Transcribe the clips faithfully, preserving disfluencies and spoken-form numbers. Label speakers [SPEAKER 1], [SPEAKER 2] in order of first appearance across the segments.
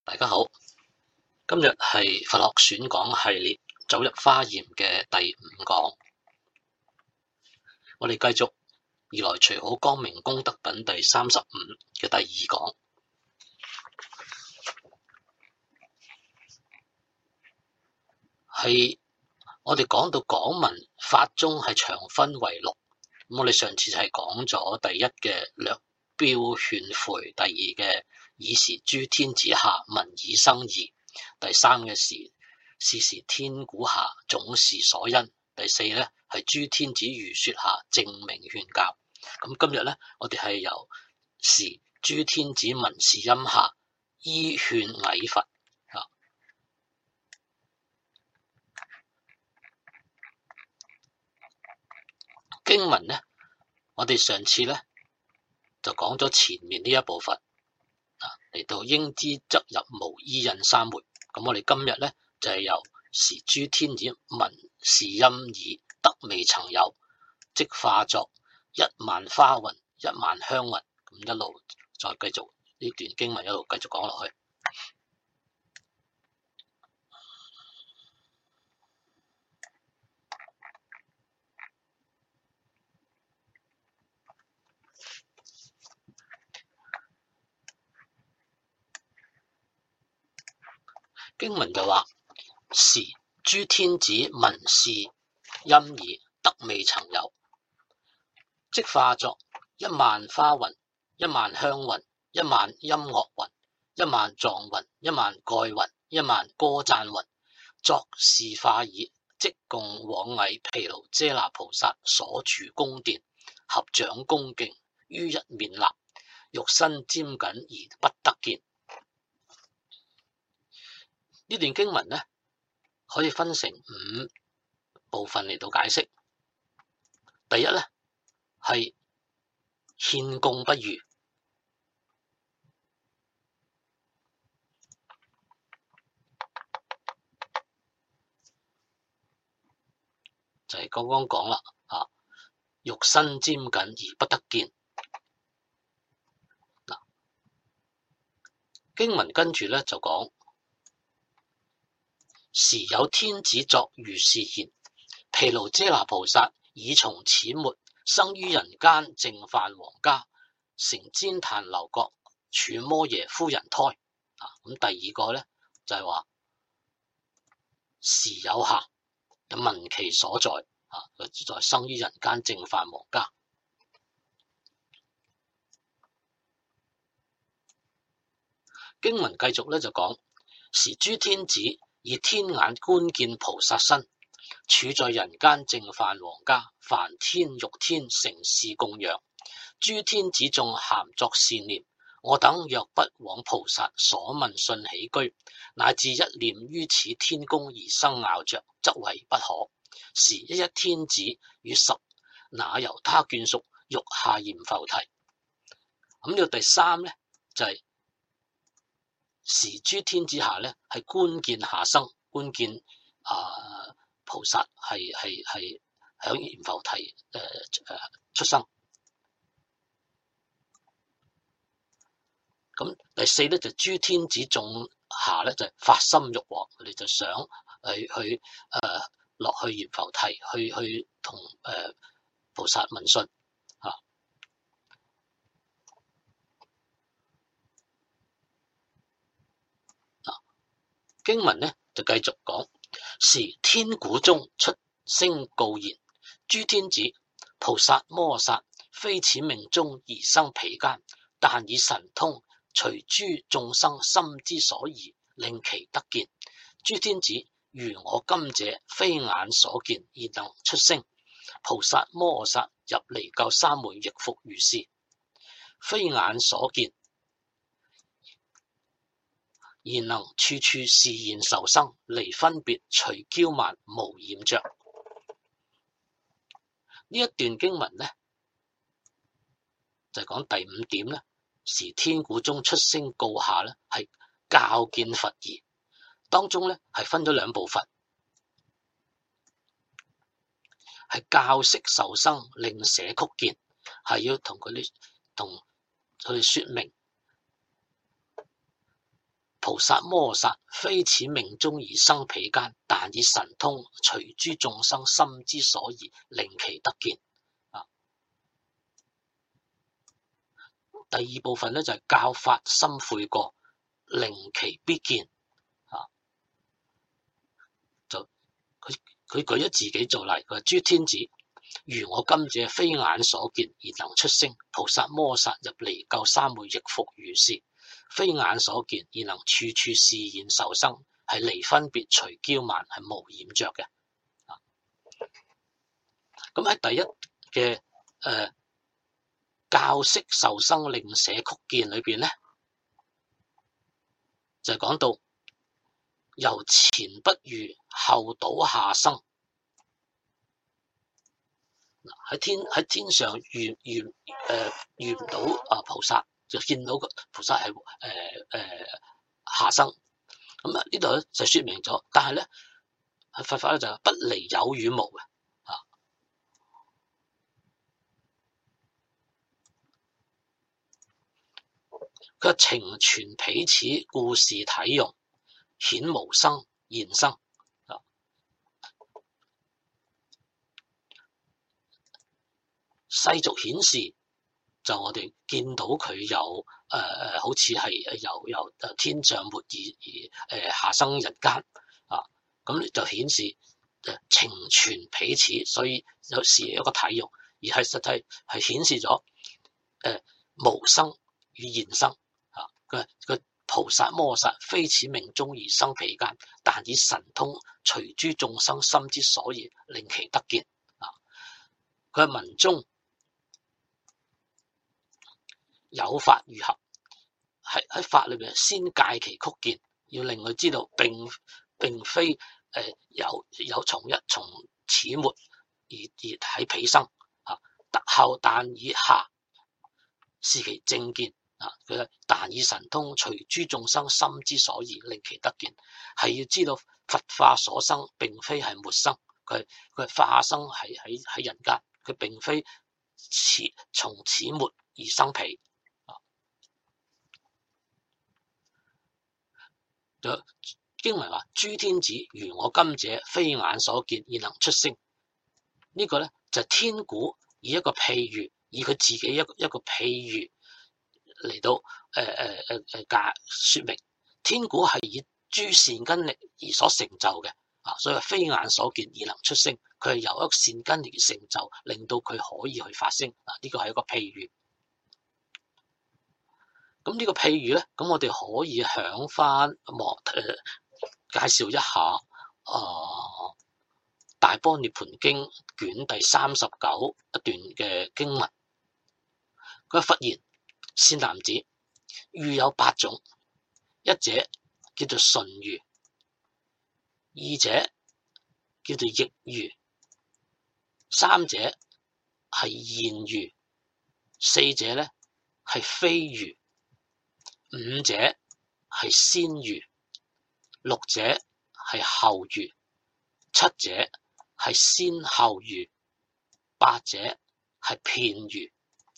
[SPEAKER 1] 大家好，今日係佛學選講系列走入華嚴嘅第五講，我哋繼續如來隨好光明功德品第三十五嘅第二講，係我哋講到講文法中係長分為六，咁我哋上次係講咗第一嘅略標勸誨，第二嘅爾時諸天子下聞已生疑，第三嘅時是時天鼓下總是所因，第四咧係諸天子如說下正明勸教。咁今日咧我哋係由時諸天子聞是音下依勸禮佛啊。經文咧，我哋上次咧就講咗前面呢一部分。嚟到應知則入無依印三昧，咁我哋今日咧就係、是、由時諸天子聞是音已得未曾有，即化作一萬花雲一萬香雲，咁一路再繼續呢段經文一路繼續講落去。經文就話：時諸天子聞是音已得未曾有，即化作一萬花雲一萬香雲一萬音樂雲一萬藏雲一萬蓋雲一萬歌讚雲，作是化已，即共往詣毗盧遮那菩薩所住宮殿，合掌恭敬於一面立，欲身瞻緊而不得見。呢段經文咧可以分成五部分嚟到解釋。第一咧係獻供不遇，就係剛剛講啦，啊，欲身瞻緊而不得見。嗱，經文跟住咧就講。時有天子作如是言：毗盧遮那菩薩已從始末生於人間淨飯王家，成旃檀樓閣處摩耶夫人胎。啊，咁第二個咧就係、是、話時有下，聞其所在。啊，佢在生於人間淨飯王家。經文繼續咧就講：時諸天子以天眼觀見菩薩身，處在人間淨飯王家，梵天欲天成事供養。諸天子眾咸作善念：我等若不往菩薩所問訊起居，乃至一念於此天宮而生拗着，則為不可。時一一天子與十那由他眷屬欲下閻浮提。咁呢個第三咧就係、是。時諸天子下咧，係觀見下生，觀見啊、呃、菩薩係係係響閻浮提誒誒出生。咁第四咧就諸天子眾下咧就係、發心欲往，佢哋就想去去誒落、呃、去閻浮提，去去同誒、呃、菩薩問訊啊。經文呢就繼續講：時天鼓中出聲告言，諸天子菩薩摩薩非此命中而生彼間，但以神通隨諸眾生心之所疑，令其得見。諸天子如我今者非眼所見而能出聲，菩薩摩薩入離垢三昧亦復如是，非眼所見而能處處示現受生，離分別除驕慢無染着。呢一段經文咧就係、是、講第五點咧，時天鼓中出聲告下咧係教見佛疑，當中咧係分咗兩部分，係教釋受生令捨曲見，係要同佢哋同佢哋說明。 菩薩摩薩非此命中而生彼間，但以神通隨諸眾生心之所宜，令其得見。啊，第二部分咧就係、是、教法心悔過，令其必見。啊，就佢佢舉咗自己做例，佢話諸天子，如我今者非眼所見而能出聲，菩薩摩薩入離垢三昧亦復如是。非眼所見而能處處示現受生，係離分別除驕慢，係無染着嘅。咁喺第一嘅誒、呃、教識受生令捨曲見裏邊咧，就係、是、講到由前不遇後倒下生。喺天喺天上遇遇誒、呃、遇唔到啊菩薩，就見到個菩薩係誒誒下生。咁啊呢度咧就說明咗，但係咧佛法咧就不離有與無嘅。啊，佢情存彼此，故事體用顯無生現生。啊，世俗顯示就我哋見到佢有誒誒、呃，好似係由由誒天上末而而誒下生人間啊，咁就顯示誒情存彼此，所以有時一個體用，而係實際係顯示咗誒、呃、無生與現生啊。佢佢菩薩摩薩非此命中而生彼間，但以神通隨諸眾生心之所宜，令其得見。啊，佢係文中有法如合，喺喺法裏邊先戒其曲見，要令佢知道並並非誒、呃、有有從一從始末而而喺彼生啊。特後但以下是其正見啊，佢但以神通隨諸眾生心之所宜，令其得見，係要知道佛化所生並非係末生，佢佢化生係喺喺人間，佢並非始從始末而生彼。經文話諸天子，如我今者非眼所見而能出聲。呢、這個咧就係、是、天鼓以一個譬喻，以佢自己一個一個譬喻嚟到誒誒誒誒解說明。天鼓係以諸善根力而所成就嘅啊，所以非眼所見而能出聲。佢係由一個善根力而成就，令到佢可以去發聲啊。呢、這個係一個譬喻。咁呢個譬喻咧，咁我哋可以響翻望誒介紹一下啊、呃《大般涅槃經》卷第三十九一段嘅經文。佢佛言：善男子，喻有八種，一者叫做順喻，二者叫做逆喻，三者係現喻，四者咧係非喻，五者係先喻，六者係後喻，七者係先後喻，八者係片喻。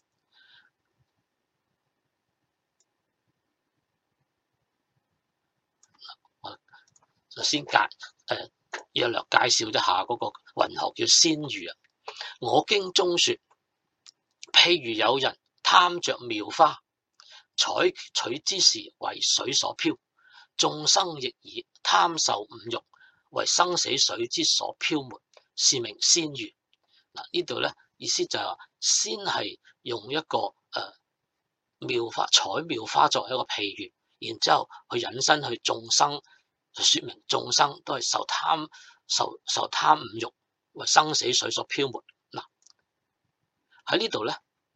[SPEAKER 1] 我就先介誒約略介紹一下嗰個云何叫先喻啊。我經中說，譬如有人貪着妙花，採取之時為水所漂，眾生亦以貪受五欲為生死水之所漂沒，是名先喻。嗱，呢度咧意思就係話，先係用一個誒、呃、妙花採妙花作為一個譬喻，然之後去引申去眾生，就說明眾生都係受貪受受貪五欲為生死水所漂沒。嗱，喺呢度咧。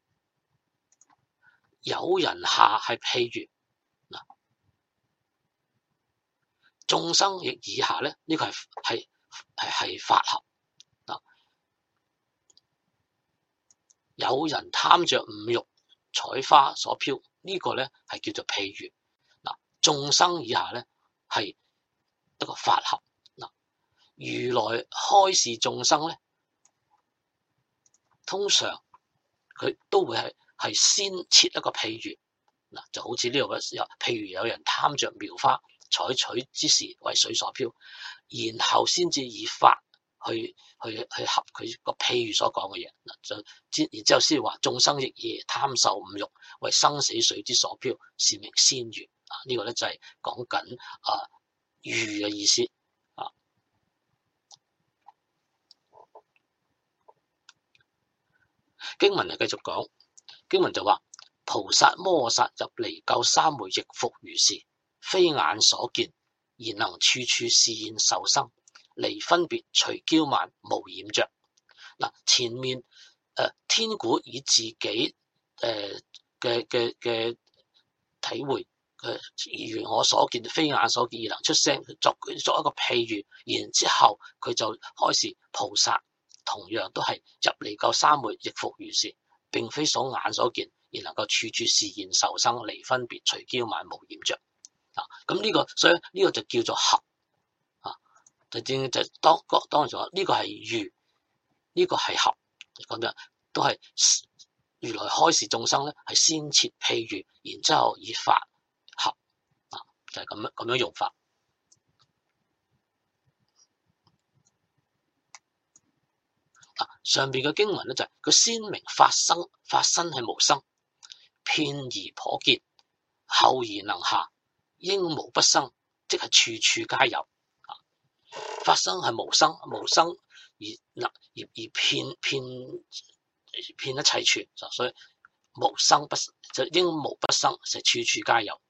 [SPEAKER 1] 有人下係譬喻，嗱，眾生亦以下咧，呢、這個係係係係法合。嗱，有人貪着五欲採花所漂，這個、呢個咧係叫做譬喻。嗱，眾生以下咧係一個法合。嗱，如來開示眾生咧，通常佢都會係。係先設一個譬喻， 嗱，就好似呢度嘅，譬如有人貪着苗花，採取之時為水所漂，然後先至以法去去去合佢個譬喻所講嘅嘢，嗱就然之後先話眾生亦夜貪受五欲，為生死水之所漂，是名先喻。啊，呢、這個咧就係講緊啊喻嘅意思啊。經文就繼續講，經文就話。菩薩摩薩入離垢三昧，亦復如是，非眼所見，而能處處示現受生，離分別，除驕慢，無染着。嗱，前面誒、呃、天鼓以自己誒嘅嘅嘅體會，誒如我所見，非眼所見，而能出聲作作一個譬喻，然之後佢就開始菩薩同樣都係入離垢三昧，亦復如是，並非所眼所見。而能夠處處示現受生，離分別，除驕慢，無染着。啊，咁呢個，所以呢個就叫做合啊。就正就當當然咗，呢個係喻，呢個係合，咁樣都係如來開示眾生咧，係先設譬喻，然之後以法合啊，就係咁樣咁樣用法。啊，上邊嘅經文咧就係佢先明法生，法身係無生。遍而頗見，後而能下，應無不生，即係處處皆有。啊，法生係無生，無生而能而而遍遍遍一切處，所以無生不就應無不生，就處處皆有。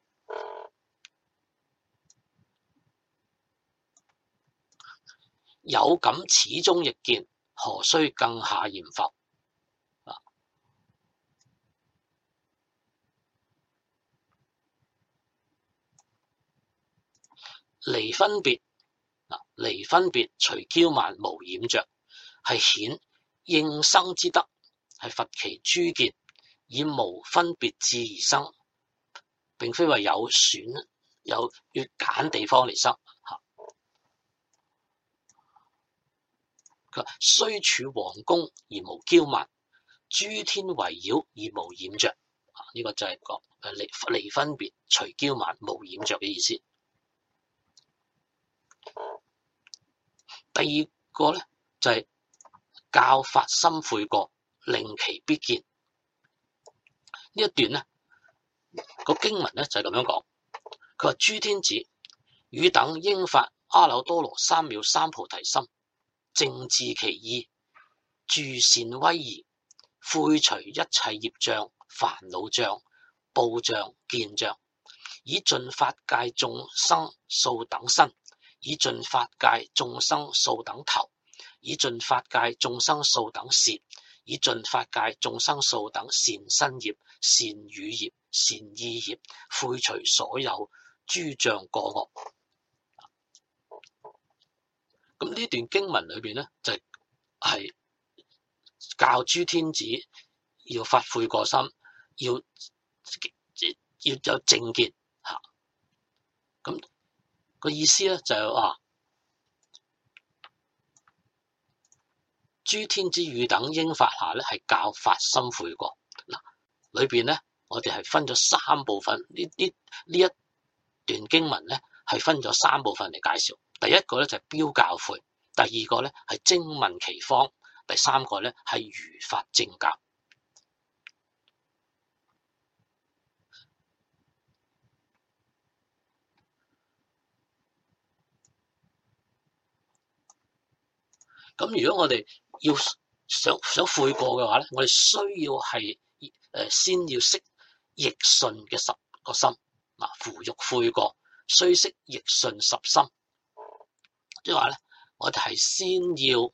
[SPEAKER 1] 有感此中亦見，何須更下言否？離分別，嗱，離分別，除驕慢，無染着，係顯應生之德，係佛其諸見，以無分別智而生，並非話有選有要揀地方嚟生。吓，佢話雖處王宮而無驕慢，諸天圍繞而無染着。啊，呢、這個就係講離離分別，除驕慢，無染着嘅意思。第二個咧就係、是、教發心悔過，令其必見。呢一段咧、那個經文咧就係、是、咁樣講，佢話諸天子汝等應發阿耨多羅三藐三菩提心，正治其意，住善威儀，悔除一切業障、煩惱障、怖障、見障，以盡法界眾生數等身。以盡法界眾生數等頭，以盡法界眾生數等舌，以盡法界眾生數等善身業、善語業、善意業，悔除所有諸障過惡。咁呢段經文裏邊咧，就係、是、教諸天子要發悔過心，要要有正見吓。咁個意思咧就係話，諸天子汝等應發下咧係教發心悔過。嗱，裏邊咧我哋係分咗三部分，呢呢呢一段經文咧係分咗三部分嚟介紹。第一個咧就係標教誨，第二個咧係徵問其方，第三個咧係如法正教。咁如果我哋要想想悔過嘅話咧，我哋需要係誒先要識逆順嘅十個心，嗱，扶欲悔過，須識逆順十心，即係話咧，我哋係先要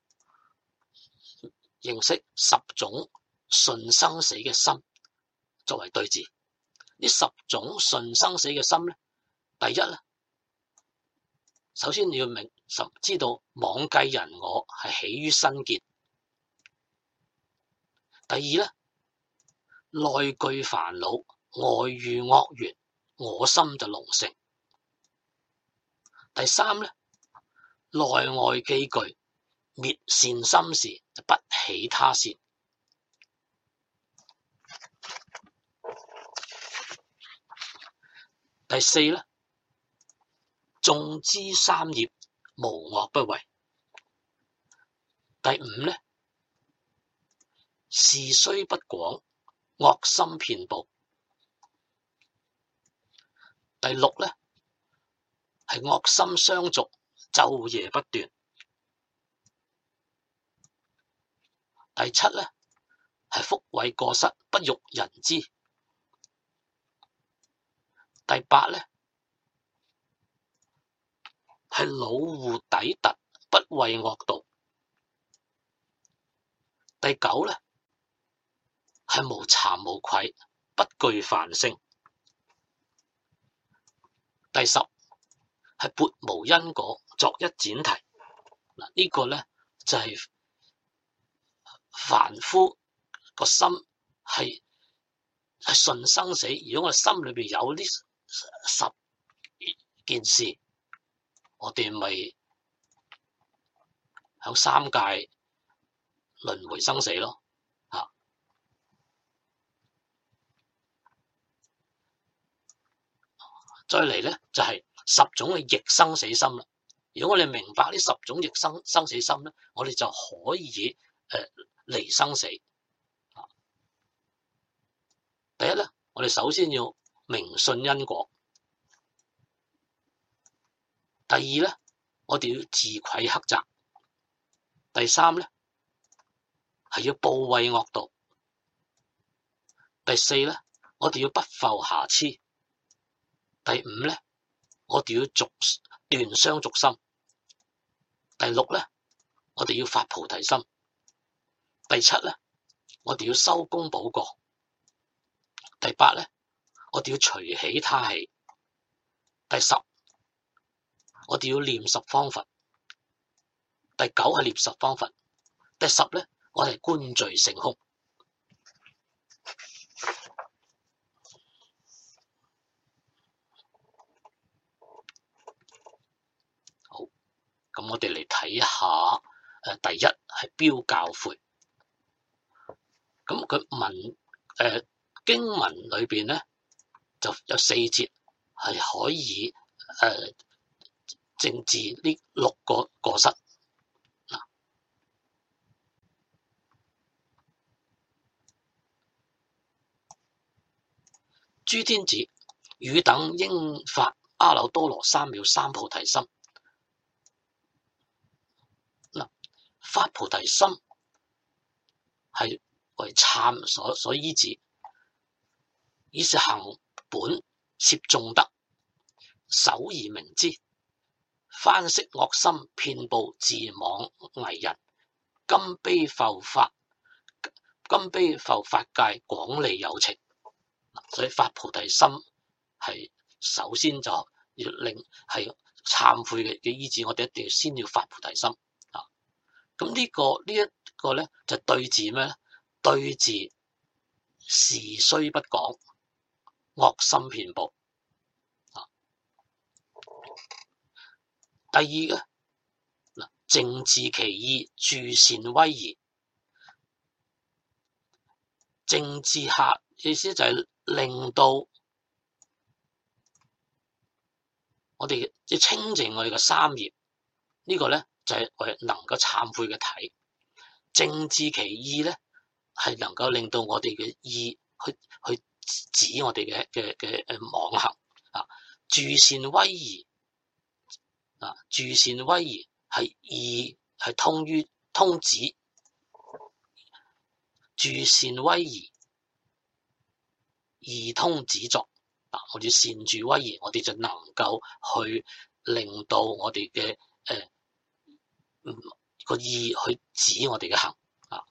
[SPEAKER 1] 認識十種順生死嘅心作為對治。呢十種順生死嘅心咧，第一咧，首先你要明知道妄計人我係起於身見。第二咧，內具煩惱，外遇惡緣，我心就隆盛。第三咧，內外既具，滅善心時就不起他善。 第四咧，眾之三業，無惡不為。第五咧，事須不廣，惡心遍布。第六咧，係惡心相續，晝夜不斷。第七咧，係福慧過失，不欲人知。第八咧，係惱惡抵突，不畏惡道。第九咧，係無慚無愧，不懼梵性。第十係撥無因果，作一闡提。嗱，呢個咧就係、是、凡夫個心係係順生死。如果我心裏邊有呢十件事，我哋咪喺三界輪迴生死咯。啊，再嚟咧就係、是、十種嘅逆生死心啦。如果我哋明白呢十種逆生生死心咧，我哋就可以誒離、呃、生死。啊，第一咧，我哋首先要明信因果。第二咧，我哋要自愧克責。第三咧，係要怖畏惡道。第四咧，我哋要不復瑕疵。第五咧，我哋要續斷相續心。第六咧，我哋要發菩提心。第七咧，我哋要修功補過。第八咧，我哋要隨喜他喜。第十，我哋要念十方佛。第九係念十方佛。第十咧，我哋觀罪性空。好，咁我哋嚟睇一下，誒、呃，第一係標教誨。咁佢文誒、呃、經文裏邊咧就有四節係可以誒、呃、正治呢六個過失。嗱，諸天子，汝等應發阿耨多羅三藐三菩提心。嗱，發菩提心係為懺所所依止，以是行本攝眾德，守而明之，翻息惡心遍布，自妄偽人，今悲復發，今悲復發界，廣利有情。所以發菩提心係首先就要令係懺悔嘅嘅依止，我哋一定要先要發菩提心啊！咁呢、這個呢一個咧就對治咩咧？對治事須不廣，惡心遍布。啊，第二嘅嗱，靜治其意，住善威儀。靜治下意思就係令到我哋要清淨我哋嘅三業，呢、這個咧就係我哋能夠懺悔嘅體。靜治其意咧，係能夠令到我哋嘅意去去指我哋嘅嘅嘅誒妄行啊。住善威儀啊，住善威儀係意係通於通指。住善威儀，意通指作。嗱，我哋善住威儀，我哋就能夠去令到我哋嘅誒個意去指我哋嘅行啊。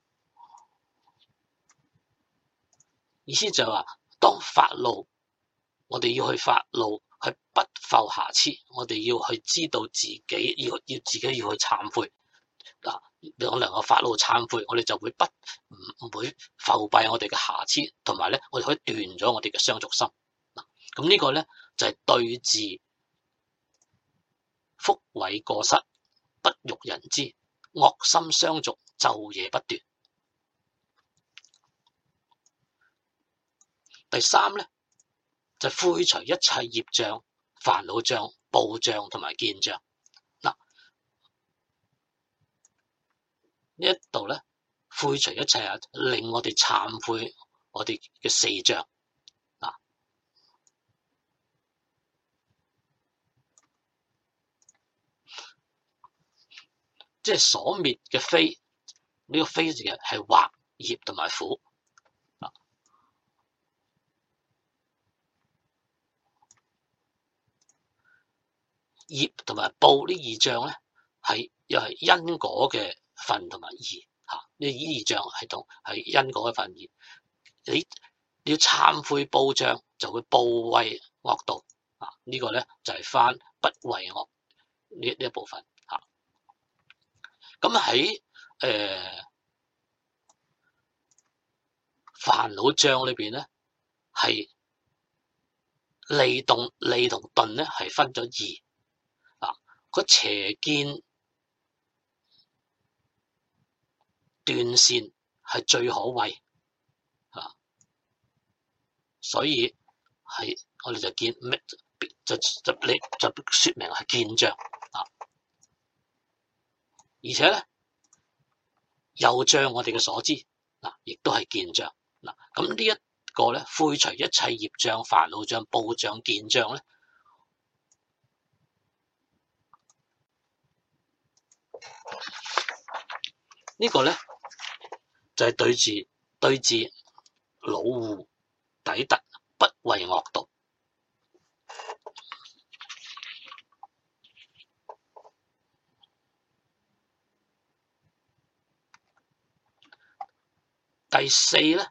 [SPEAKER 1] 意思就係話，當發怒，我哋要去發怒，去不復瑕疵，我哋要去知道自己要要自己要去懺悔。嗱，我能夠發怒懺悔，我哋就會不唔唔會復蔽我哋嘅瑕疵，同埋咧，我哋可以斷咗我哋嘅相續心。嗱，咁呢個咧就係、是、對治福慧過失，不欲人知，惡心相續，晝夜不斷。第三咧就悔除一切業障、煩惱障、報障同埋見障。嗱，呢一度咧，悔除一切啊，令我哋懺悔我哋嘅四障。嗱，即係所滅嘅非，呢、這個非字嘅係惑、業同埋苦。業同埋報呢二障咧，係又係因果嘅分同埋義嚇。呢二障係同係因果嘅分義。你你要懺悔報障，就會報畏惡道啊！這個、呢個咧就係翻不畏惡呢呢一部分嚇。咁喺誒煩惱障裏邊咧，係利動利同鈍咧係分咗二。個邪見斷線係最可畏啊，所以係我哋就見咩就就你就說明係見障啊，而且咧又障我哋嘅所知嗱，亦都係見障嗱。咁呢一個咧，悔除一切業障、煩惱障、報障、見障咧。呢個咧就係、是、對治對治老護抵突不畏惡道。第四咧，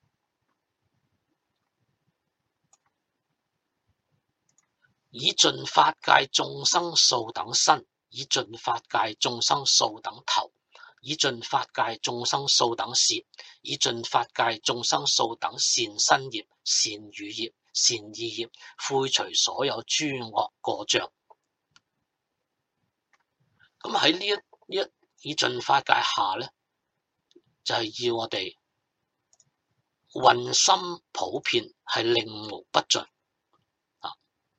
[SPEAKER 1] 以盡法界眾生數等身，以盡法界眾生數等頭，以盡法界眾生數等舌，以盡法界眾生數等善身業、善語業、善意業，悔除所有諸惡過障。咁喺呢一呢一以盡法界下咧，就係、是、要我哋運心普遍，係令無不盡啊！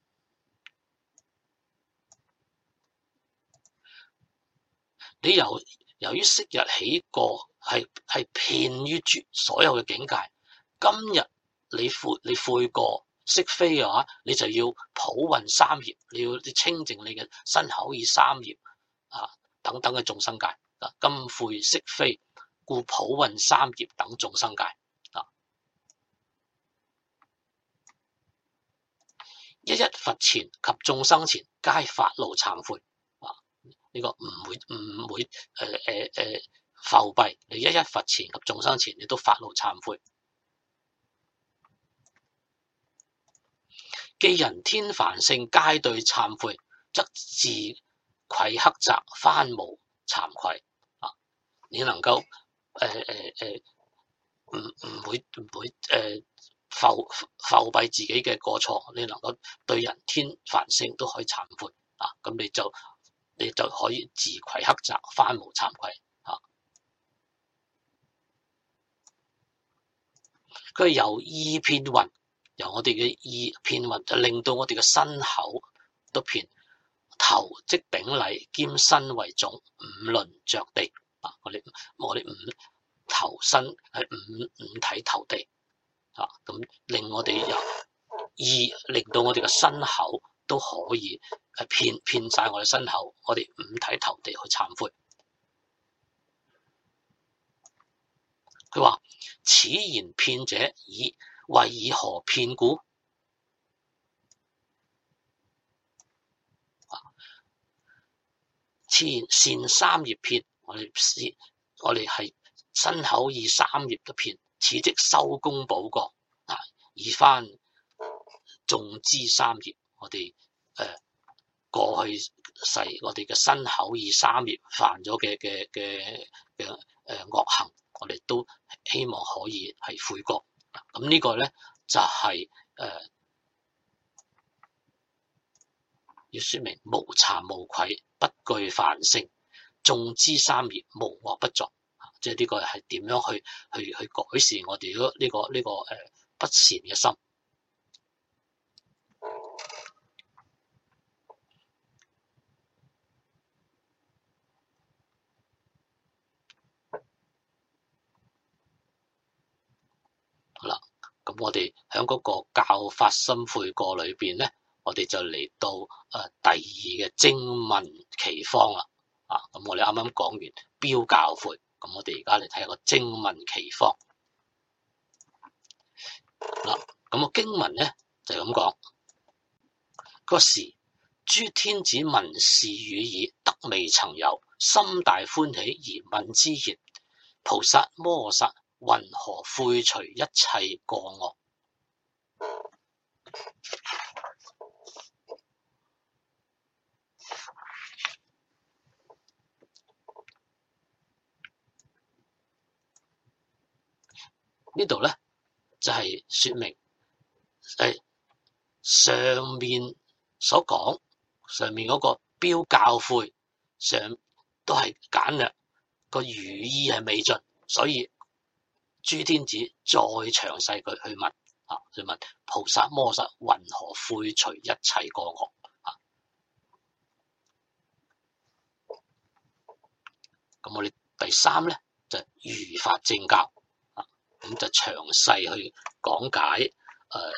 [SPEAKER 1] 你由由於昔日起過係係遍於諸所有嘅境界，今日你悔你悔過識非嘅話，你就要普運三業，你要你清淨你嘅身口意三業啊等等嘅眾生界啊，今悔識非，故普運三業等眾生界啊，一一佛前及眾生前，皆發露懺悔。呢、這個唔會唔會誒誒誒浮閉，你一一佛前及眾生前，你都發露懺悔。既人天凡聖皆對懺悔，則自愧克責，翻無慚愧啊！你能夠誒誒誒唔唔會唔會誒、呃、浮浮閉自己嘅過錯，你能夠對人天凡聖都可以懺悔啊！咁你就。你就可以自愧克責，翻無慚愧嚇。佢由意遍運，由我哋嘅意遍運，就令到我哋嘅身口都遍。頭即頂禮，兼身為總，五輪着地啊！我哋我哋五頭身係五五體投地啊！咁令我哋由意令到我哋嘅身口都可以。係遍遍晒我哋身後，我哋五體投地去懺悔。佢話：此言遍者，以為以何遍故？此言善三業遍，我哋我哋係身口意三業都遍，此即修功補過啊！以翻眾資三業，我哋誒。呃過去世我哋嘅身口意三業犯咗嘅嘅嘅嘅誒惡行，我哋都希望可以係悔過。咁呢個咧就係、是、誒、呃、要說明無慚無愧，不懼凡聖，眾資三業無惡不作。即係呢個係點樣去去去改善我哋呢、這個呢、這個呢、這個誒、呃、不善嘅心。 咁我哋喺嗰個教法心悔過裏邊咧，我哋就嚟到誒、呃、第二嘅徵問奇方啦。啊，咁我哋啱啱講完標教誨，咁我哋而家嚟睇下個徵問奇方。嗱，咁個經文咧就係咁講。嗰時諸天子聞是語已，得未曾有，心大歡喜而問之言：菩薩摩訶薩云何悔除一切過惡？呢度咧就係、是、說明誒上面所講上面嗰個標教誨上都係簡略，個語意係未盡，所以諸天子再詳細佢去問啊，去問菩薩摩訶薩云何悔除一切過惡啊？咁我哋第三咧就係、如法正教啊，咁就詳細去講解誒。呃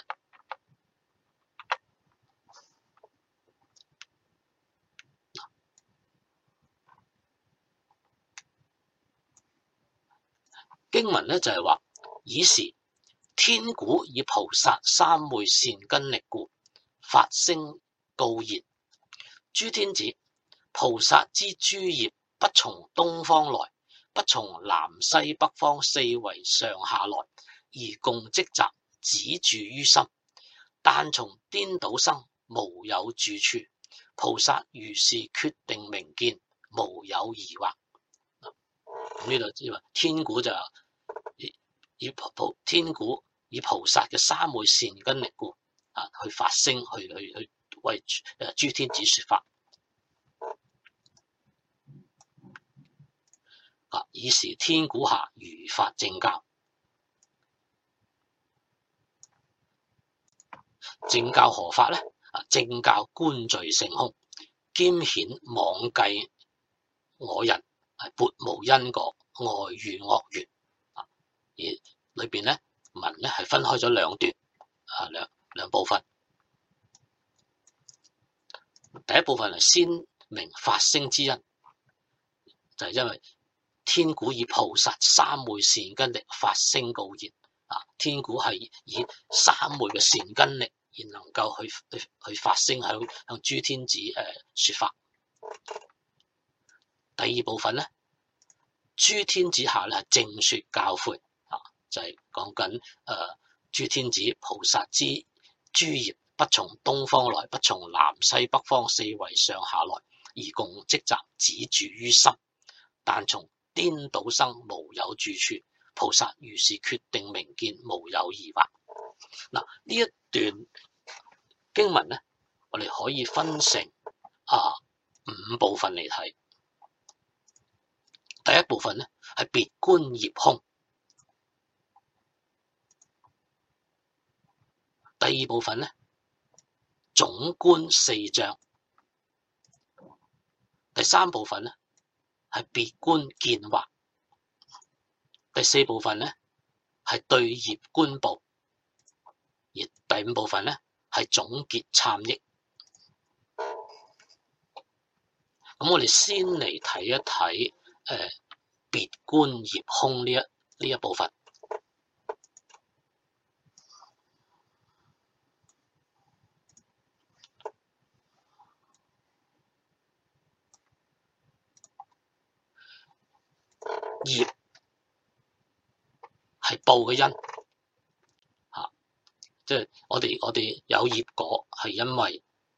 [SPEAKER 1] 經文咧就係話，爾時天鼓以菩薩三昧善根力故，發聲告言：諸天子，菩薩之諸業不從東方來，不從南西北方四維上下來，而共積集，只住於心。但從顛倒生，無有住處。菩薩如是決定明見，無有疑惑。咁呢度即係話天鼓就以以菩天鼓以菩薩嘅三昧善根力故啊，去發聲去去去為誒諸天子說法啊。爾時天鼓下如法正教，正教何法咧？啊，正教觀罪性空，兼顯妄計我人，係撥無因果，外遇惡緣啊。而裏邊咧文咧係分開咗兩段啊，兩兩部分。第一部分係先明發聲之因，就係、是、因為天鼓以菩薩三昧善根力發聲告言啊，天鼓係以三昧嘅善根力而能夠去去去發聲向向諸天子誒、呃、說法。第二部分咧，諸天子下咧係正說教誨啊，就係講緊誒諸天子菩薩之諸業不從東方來，不從南西北方四維上下來，而共積集，只住於心。但從顛倒生，無有住處。菩薩如是決定明見，無有疑惑。嗱，呢一段經文咧，我哋可以分成啊五部分嚟睇。第一部分咧係別觀業空，第二部分咧總觀四障，第三部分咧係別觀見惑，第四部分咧係對業觀報，而第五部分咧係總結懺益。咁我哋先嚟睇一睇誒、呃、別觀業空呢一呢一部分。業係報嘅因，吓、啊，即係我哋我哋有業果係因為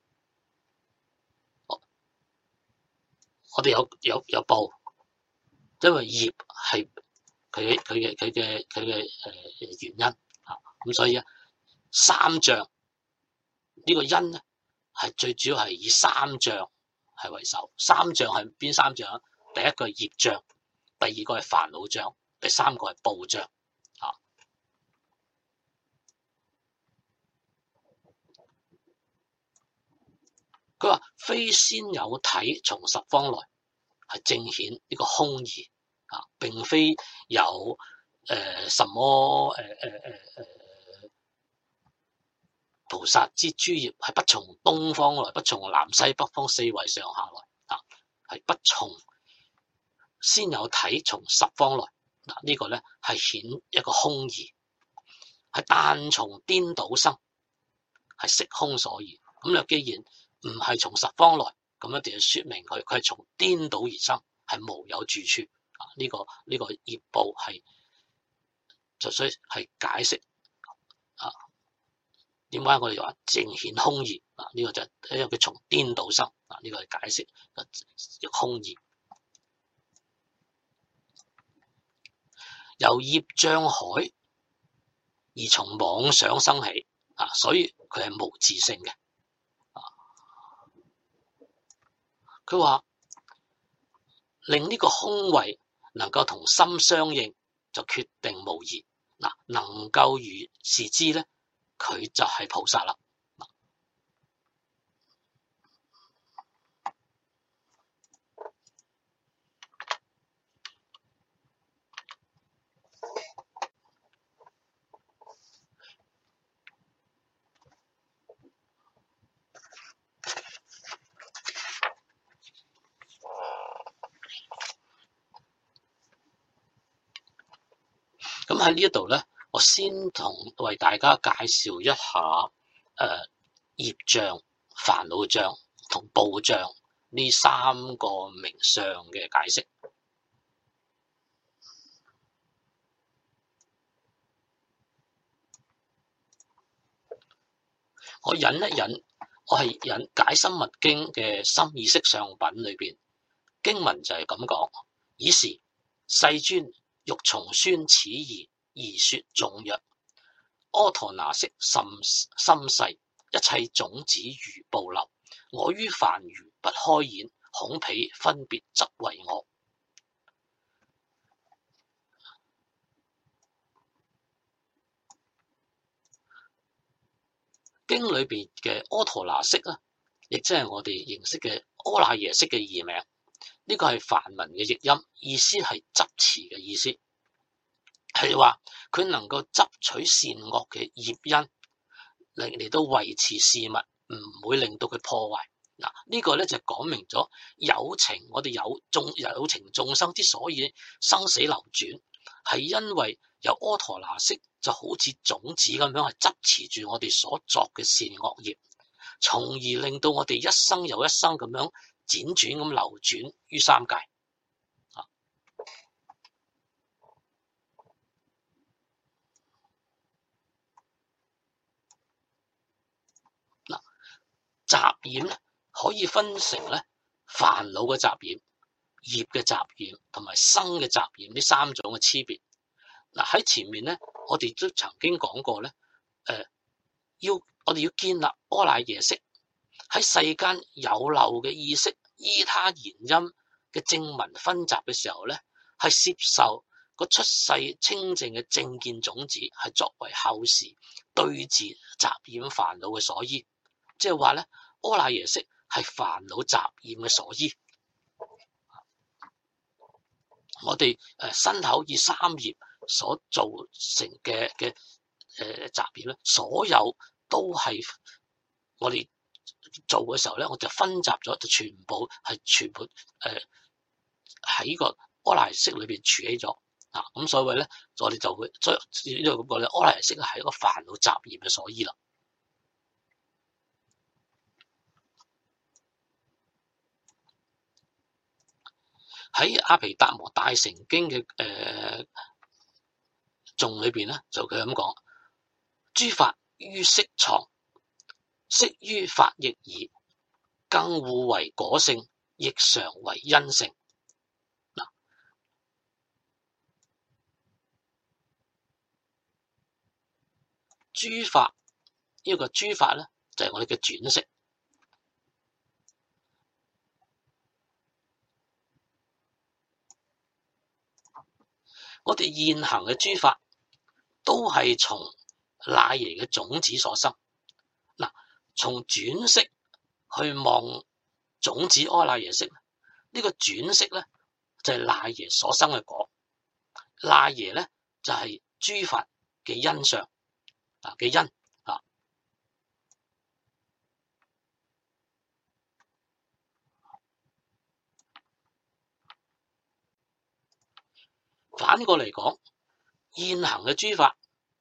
[SPEAKER 1] 我我哋有有有報，因為業係佢佢嘅佢嘅佢嘅誒原因啊，咁所以啊三障呢個因咧係最主要係以三障係為首，三障係邊三障啊？第一個係業障。第二個係煩惱障，第三個係報障。啊，佢話非先有體從十方來，係正顯呢個空義啊，並非有誒、呃、什麼誒誒誒誒菩薩之諸業係不從東方來，不從南西北方四維上下來啊，係不從先有體從十方來嗱，呢、這個咧係顯一個空義，係但從顛倒生，係色空所現。咁你既然唔係從十方來，咁一定要說明佢佢係從顛倒而生，係無有住處啊！呢、這個呢、這個業報係就需係解釋啊。點解我哋話淨顯空義啊？呢、這個就係因為佢從顛倒生啊，呢、這個係解釋空義。由業障海而從妄想生起啊，所以佢係無自性嘅啊。佢話令呢個空慧能夠同心相應，就決定無疑嗱、啊，能夠如是知咧，佢就係菩薩啦。咁喺呢一度咧，我先同為大家介紹一下誒、呃、業障、煩惱障同報障呢三個名相嘅解釋。我引一引，我係引《解深密經》嘅心意識相品裏邊經文就係咁講：爾時世尊欲重宣此義而說頌曰：阿陀那識甚深細，一切種子如暴流。我於凡愚不開演，恐彼分別執為我。經裏邊嘅阿陀那識咧，亦即係我哋認識嘅阿賴耶識嘅異名。呢個係梵文嘅譯音，意思係執持嘅意思，係話佢能夠執取善惡嘅業因嚟嚟到維持事物，唔會令到佢破壞。嗱，呢個咧就講明咗有情，我哋有眾有情眾生之所以生死流轉，係因為有阿陀那識就好似種子咁樣，係執持住我哋所作嘅善惡業，從而令到我哋一生又一生咁樣輾轉咁流轉於三界。嗱，雜染咧可以分成咧煩惱嘅雜染、業嘅雜染同埋生嘅雜染呢三種嘅差別。嗱，喺前面咧，我哋都曾經講過咧，誒、呃，要我哋要建立阿賴耶識，喺世間有漏嘅意識依他言音嘅正文分集嘅時候咧，係攝受個出世清淨嘅正見種子，係作為後時對治雜染煩惱嘅所依。即係話咧，阿賴耶識係煩惱雜染嘅所依。我哋誒身口意三業所造成嘅嘅誒雜染咧，所有都係我哋做嘅時候咧，我就分集咗，就全部係全部誒喺、呃、個阿賴耶識裏邊處理咗啊。咁所以咧，我哋就會所以呢個咁講咧，阿賴耶識係一個煩惱雜染嘅所依啦。喺阿毗達摩大乘經嘅誒頌裏邊咧，就佢咁講：諸法於識藏，識於法亦爾，更互為果性，亦常為因性。嗱，諸法呢、這個諸法咧，就係、是、我哋嘅轉識。我哋現行嘅諸法都係從賴耶嘅種子所生。嗱，從轉識去望種子阿賴耶識，呢、這個轉識咧就係賴耶所生嘅果。賴耶咧就係諸法嘅因相啊嘅因啊。 反過嚟講，現行嘅諸法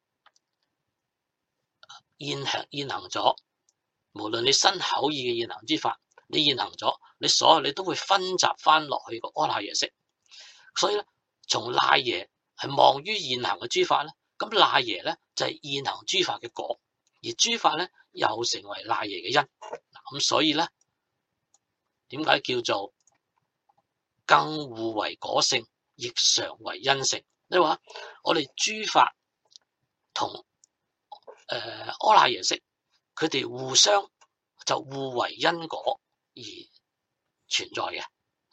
[SPEAKER 1] 現行現行咗，無論你身口意嘅現行諸法，你現行咗，你所有你都會分集翻落去個阿賴耶識。所以咧，從賴耶係望於現行嘅諸法咧，咁賴耶咧就係、是、現行諸法嘅果，而諸法咧又成為賴耶嘅因。咁所以咧，點解叫做更互為果性，亦常為因性？你話我哋諸法同誒、呃、阿賴耶識，佢哋互相就互為因果而存在嘅。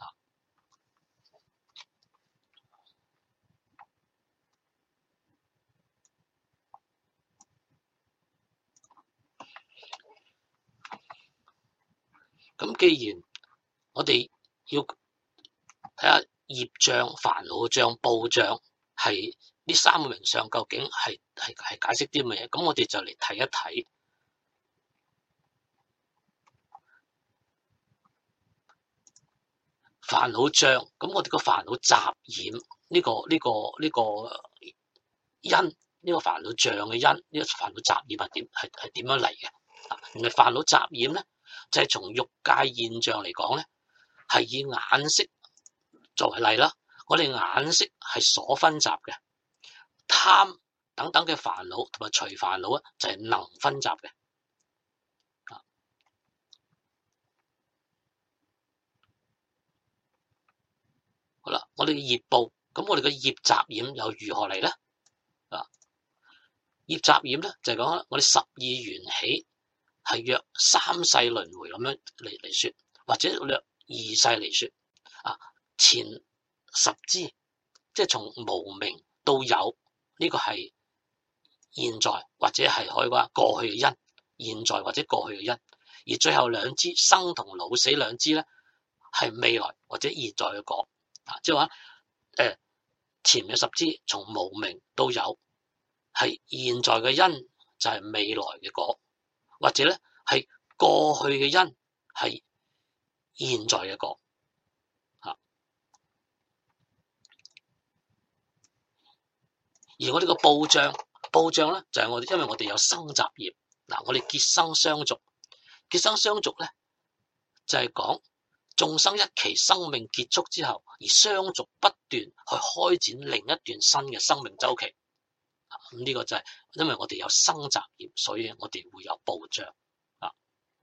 [SPEAKER 1] 咁既然我哋要睇下業障、煩惱障、報障係呢三個名相，究竟係係係解釋啲乜嘢？咁我哋就嚟睇一睇煩惱障。咁我哋個煩惱雜染呢、這個呢、這個呢、這個因，呢、這個煩惱障嘅因，呢、這個煩惱雜染係點係係點樣嚟嘅？原來煩惱雜染咧，就係、是、從欲界現象嚟講咧，係以眼識作為例啦。我哋眼識係所分集嘅，貪等等嘅煩惱同埋隨煩惱啊，就係能分集嘅。好啦，我哋嘅業報，咁我哋嘅業雜染又如何嚟咧？啊，業雜染咧就係講我哋十二緣起係約三世輪迴咁樣嚟嚟說，或者約二世嚟說。啊，前十支即係從無明到有，呢、這個係現在或者係可以話過去嘅因，現在或者過去嘅因。而最後兩支生同老死兩支咧，係未來或者現在嘅果。啊，即係話誒，前面十支從無明到有，係現在嘅因就係未來嘅果，或者咧係過去嘅因係現在嘅果。而我哋個報障，報障咧就係、是、我哋，因為我哋有生集業，嗱，我哋結生相續，結生相續咧就係、是、講眾生一期生命結束之後，而相續不斷去開展另一段新嘅生命周期。咁、啊、呢、這個就係因為我哋有生集業，所以我哋會有報障啊。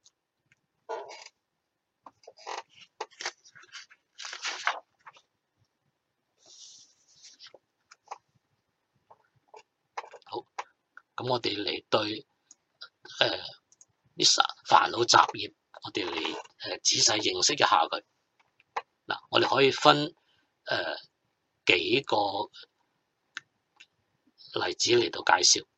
[SPEAKER 1] 咁我哋嚟對誒呢煩惱雜業，我哋嚟誒仔細認識一下佢。嗱，我哋可以分誒、呃、幾個例子嚟到介紹。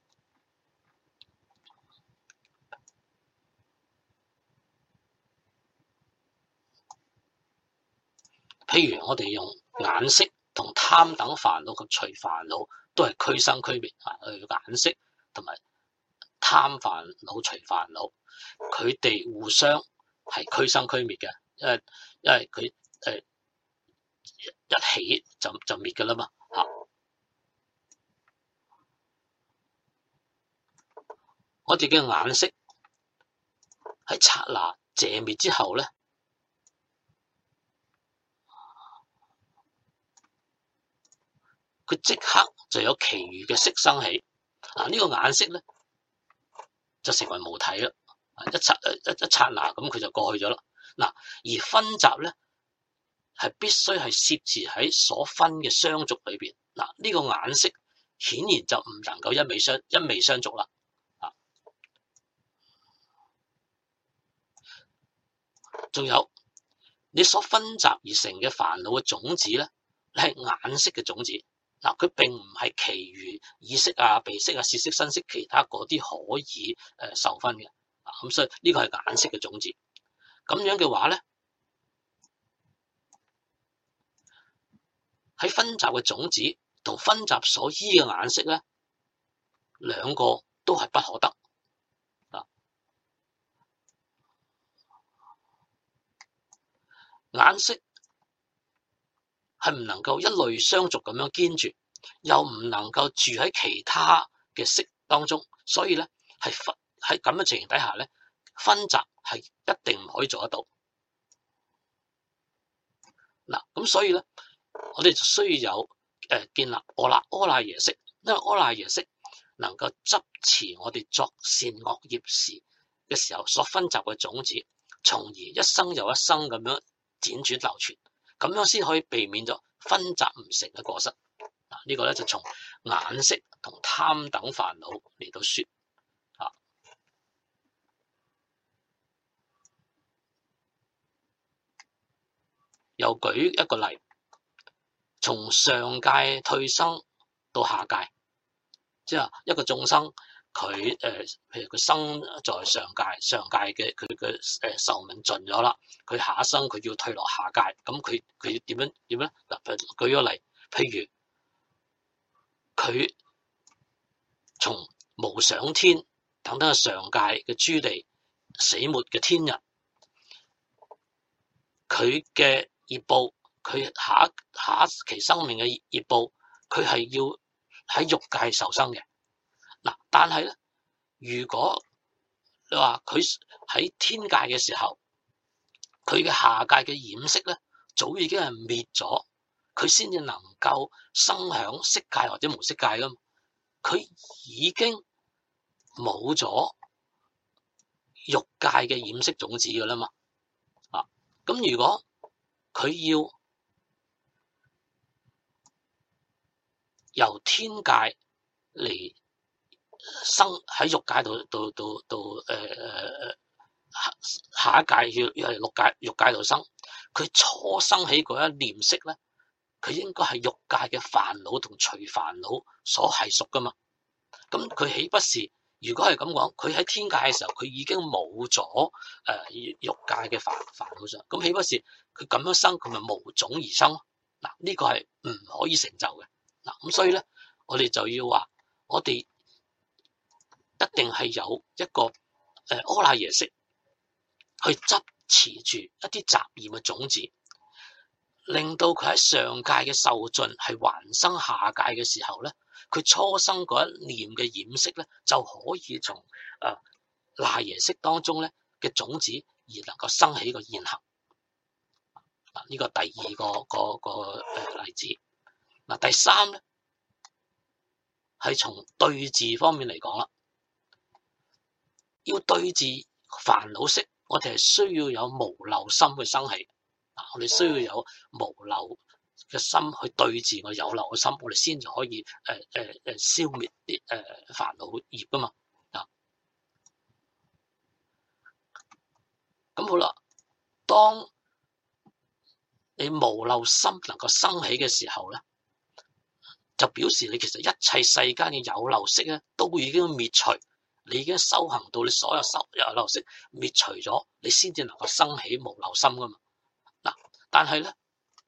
[SPEAKER 1] 譬如我哋用眼識同貪等煩惱及隨煩惱都係俱生俱滅啊！眼識同埋貪煩惱、隨煩惱，佢哋互相係俱生俱滅嘅，因為因為佢誒一起就就滅㗎啦嘛嚇。我哋嘅眼識喺剎那謝滅之後咧，佢即刻就有其餘嘅識生起，啊呢、這個眼識咧就成為無體啦，一剎一一剎那咁佢就過去咗啦。嗱，而分集咧係必須係攝持喺所分嘅相續裏邊，嗱、這、呢個眼識顯然就唔能夠一味相一味相續啦。啊，仲有你所分集而成嘅煩惱嘅種子咧，你係眼識嘅種子。嗱，佢並唔係其餘耳識啊、鼻識啊、舌識、身識其他嗰啲可以誒、呃、受分嘅，啊咁所以呢個係眼識嘅種子。咁樣嘅話咧，喺分集嘅種子同分集所依嘅眼識咧，兩個都係不可得。啊，眼識係唔能夠一類相續咁樣堅住，又唔能夠住喺其他嘅色當中，所以咧係分喺咁嘅情形底下咧，分集係一定唔可以做得到。嗱，咁所以咧，我哋就需要有誒、呃、建立阿賴阿賴耶識，因為阿賴耶識能夠執持我哋作善惡業時嘅時候所分集嘅種子，從而一生又一生咁樣輾轉流傳，咁樣先可以避免咗分集唔成嘅過失。嗱，呢個咧就從眼識同貪等煩惱嚟到說啊。又舉一個例，從上界退生到下界，即係一個眾生，佢誒、呃，譬如佢生在上界，上界嘅佢嘅誒壽命盡咗啦，佢下一生佢要退落下界，咁佢佢點樣點咧？嗱，舉個例，譬如佢從無想天等等嘅上界嘅諸地死沒嘅天人，佢嘅業報，佢下一下一期生命嘅業報，佢係要喺欲界受生嘅。嗱，但係咧，如果你話佢喺天界嘅時候，佢嘅下界嘅染色咧，早已經係滅咗，佢先至能夠生享色界或者無色界噶嘛。佢已經冇咗欲界嘅染色種子噶啦嘛。啊，咁如果佢要由天界嚟生喺欲界度，到到到誒誒下一界要要係六界欲界度生，佢初生起嗰一念識咧，佢應該係欲界嘅煩惱同隨煩惱所係屬噶嘛。咁佢豈不是？如果係咁講，佢喺天界嘅時候，佢已經冇咗誒欲界嘅煩煩惱上，咁豈不是佢咁樣生，佢咪無種而生咯？嗱，呢個係唔可以成就嘅。嗱，咁所以咧，我哋就要話，我哋一定係有一個誒阿賴耶識去執持住一啲雜染嘅種子，令到佢喺上界嘅受盡係還生下界嘅時候咧，佢初生嗰一念嘅染色咧，就可以從誒賴耶識當中咧嘅種子而能夠生起個現行。嗱，呢個第二個個個誒例子。嗱，第三咧係從對治方面嚟講啦，要對治煩惱識，我哋係需要有無漏心去生起。嗱，我哋需要有無漏嘅心去對治我有漏嘅心，我哋先至可以誒誒誒消滅啲誒煩惱業噶嘛。啊，咁好啦，當你無漏心能夠生起嘅時候咧，就表示你其實一切世間嘅有漏識咧，都已經滅除，你已經修行到你所有修有漏識滅除咗，你先至能夠生起無漏心噶嘛。嗱，但係咧，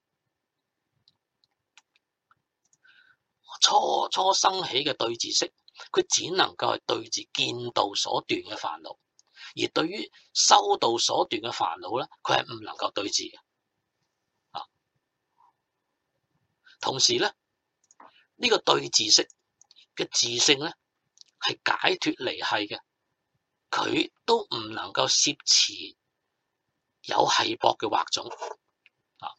[SPEAKER 1] 初初生起嘅對治識，佢只能夠係對治見道所斷嘅煩惱，而對於修道所斷嘅煩惱咧，佢係唔能夠對治嘅。啊，同時咧，呢個對治識嘅自性咧係解脫離繫嘅，佢都唔能夠攝持有繫縛嘅惑種。啊，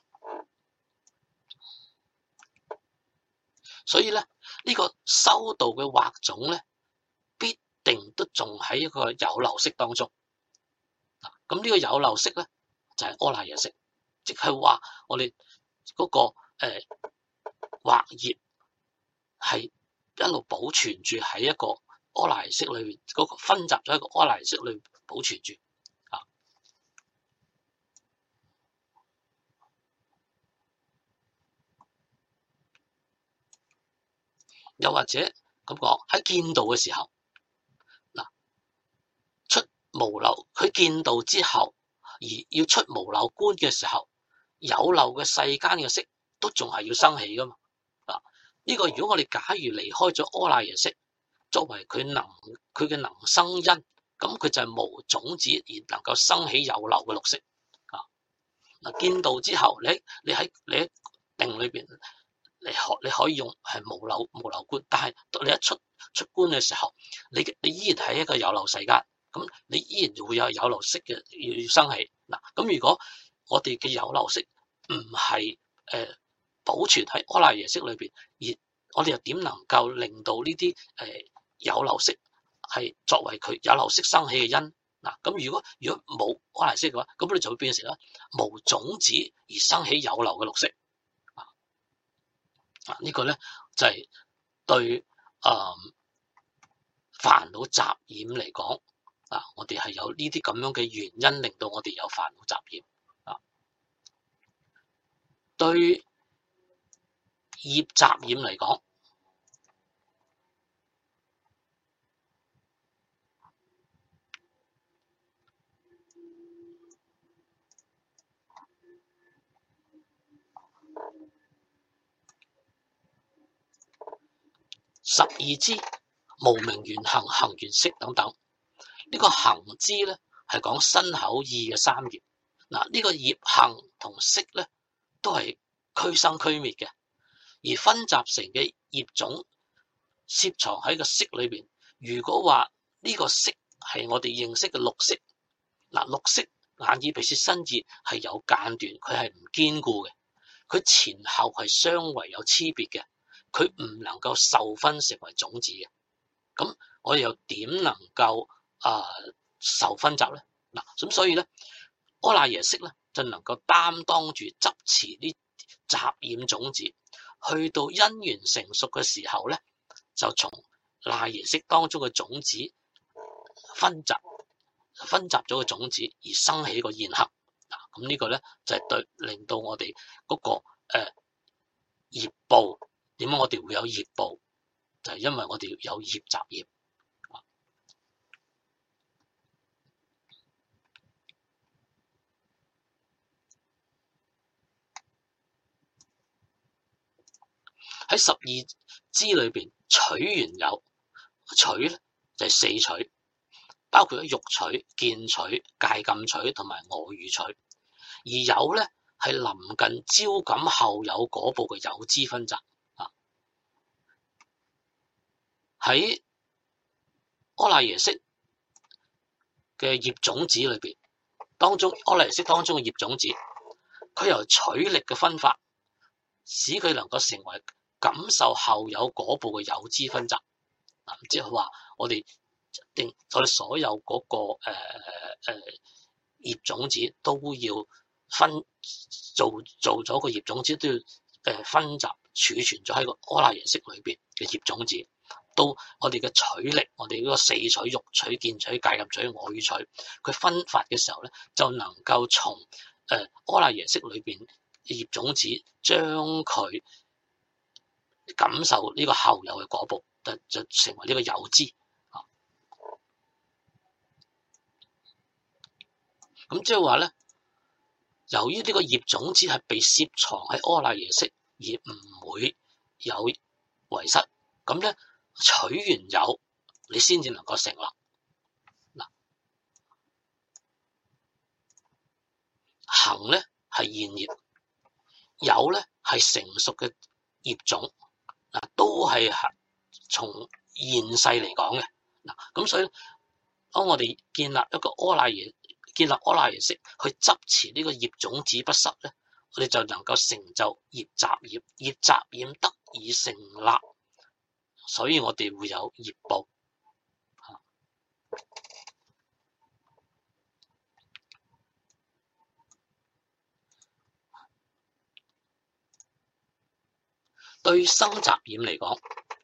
[SPEAKER 1] 所以咧呢、呢個修道嘅惑種咧，必定都仲喺一個有漏識當中。啊，咁呢個有漏識咧就係阿賴耶識，即係話我哋嗰、嗰個誒惑業係一路保存住喺一個阿賴耶識裏邊，嗰、嗰個分集咗喺一個阿賴耶識裏保存住。啊，又或者咁講，喺見道嘅時候，嗱，出無漏，佢見道之後而要出無漏觀嘅時候，有漏嘅世間嘅識都仲係要生起噶嘛。啊，呢、這個如果我哋假如離開咗阿賴耶識作為佢能佢嘅能生因，咁佢就係無種子而能夠生起有漏嘅六識。啊，嗱，見道之後，你你喺你喺定裏邊，你可你可以用係無漏無漏觀，但係你一出出觀嘅時候，你你依然係一個有漏世間，咁你依然會有有漏識嘅要生起嗱。咁如果我哋嘅有漏識唔係誒保存喺阿賴耶識裏邊，而我哋又點能夠令到呢啲誒有漏識係作為佢有漏識生起嘅因嗱？咁如果如果冇阿賴耶識嘅話，咁你就會變成啦無種子而生起有漏嘅六識啊！啊、這個、呢個咧就係、是、對誒、呃、煩惱雜染嚟講啊，我哋係有呢啲咁樣嘅原因，令到我哋有煩惱雜染啊。對業雜染嚟講，十二支無明緣行、行緣識等等，呢、這個行支咧係講身口意嘅三業。嗱，呢個業行同識咧都係俱生俱滅嘅，而分集成嘅業種攝藏喺個識裏邊。如果話呢個識係我哋認識嘅六識，嗱，六識眼耳鼻舌身意係有間斷，佢係唔堅固嘅，佢前後係相違有差別嘅，佢唔能夠受分成為種子嘅。咁我哋又點能夠啊、呃、受分集咧？嗱，咁所以咧，阿賴耶識咧就能夠擔當住執持呢雜染種子，去到因緣成熟嘅時候咧，就從賴耶識當中嘅種子分集分集咗個種子而生起個現行。嗱，咁呢個咧就係、是、對令到我哋嗰、那個誒、呃、業報，點解我哋會有業報？就係、是、因為我哋有業雜染。喺十二支裏邊，取緣有，取咧就係、是、四取，包括咗欲取、見取、戒禁取同埋我語取。而有咧係臨近招感後有果報嘅有支分集啊。喺阿賴耶識嘅業種子裏邊，當中阿賴耶識當中嘅業種子，佢由取力嘅分法，使佢能夠成為感受後有果報嘅有支分集。嗱，即係話我哋定我哋所有嗰、那個誒誒、呃呃、業種子都要分做做咗個業種子都要誒分集儲存咗喺個阿賴耶識裏邊嘅業種子，到我哋嘅取力，我哋嗰個四取、欲取、見取、戒禁取、我語取，佢分發嘅時候咧，就能夠從誒、呃、阿賴耶識裏邊業種子將佢感受呢個後有嘅果報，就就成為呢個有支啊。咁即係話咧，由於呢個業種子係被攝藏喺阿賴耶識，而唔會有遺失，咁咧取緣有，你先至能夠成立。嗱，行咧係現業，有咧係成熟嘅業種。嗱，都係從現世嚟講嘅。嗱，咁所以當我哋建立一個阿賴耶建立阿賴耶識去執持呢個業種子不失咧，我哋就能夠成就業雜染，業雜染得以成立，所以我哋會有業報。對生雜染嚟講，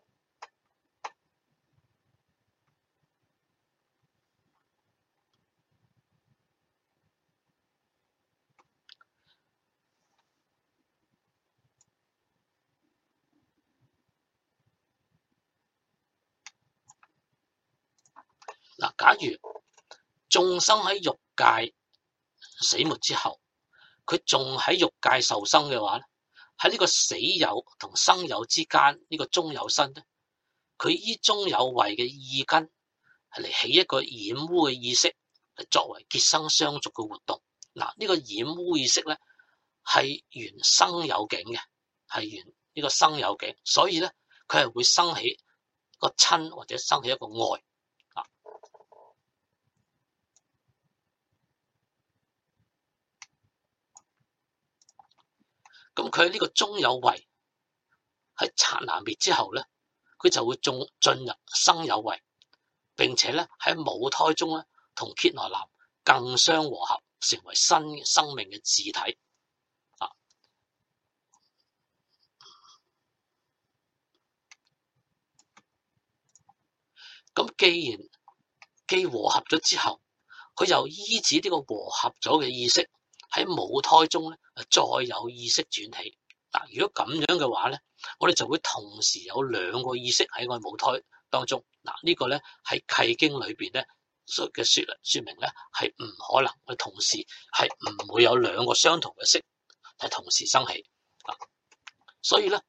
[SPEAKER 1] 嗱，假如眾生喺欲界死沒之後，佢仲喺欲界受生嘅話咧，喺呢個死有同生有之間呢個中有身咧，佢依中有位嘅意根係嚟起一個染污嘅意識，嚟作為結生相續嘅活動。嗱，呢個染污意識咧係緣生有境嘅， 係緣呢個生有境，所以咧佢係會生起個親或者生起一個愛啊。咁佢喺呢個中有為喺剎那滅之後咧，佢就會進進入生有為，並且咧喺母胎中咧同羯羅藍更相和合，成為新生命嘅自體啊。咁既然既和合咗之後，佢又依止呢個和合咗嘅意識喺母胎中咧，再有意識轉起。嗱，如果咁樣嘅話咧，我哋就會同時有兩個意識喺個母胎當中。嗱，呢個咧喺契經裏邊咧嘅說說明咧係唔可能，佢同時係唔會有兩個相同嘅識係同時生起。所以咧，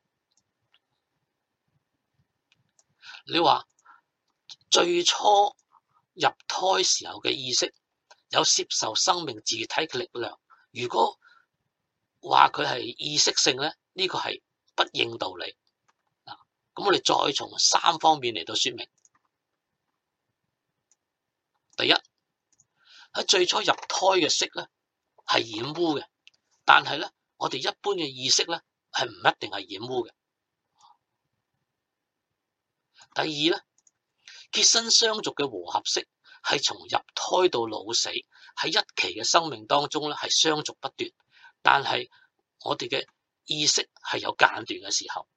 [SPEAKER 1] 你話最初入胎時候嘅意識有攝受生命自體嘅力量，如果話佢係意識性咧，呢、這個係不應道理。嗱，咁我哋再從三方面嚟到說明。第一，喺最初入胎嘅識咧係染污嘅，但係咧我哋一般嘅意識咧係唔一定係染污嘅。第二咧，結身相續嘅和合識係從入胎到老死喺一期嘅生命當中咧係相續不斷，但係我哋嘅意識係有間斷嘅時候。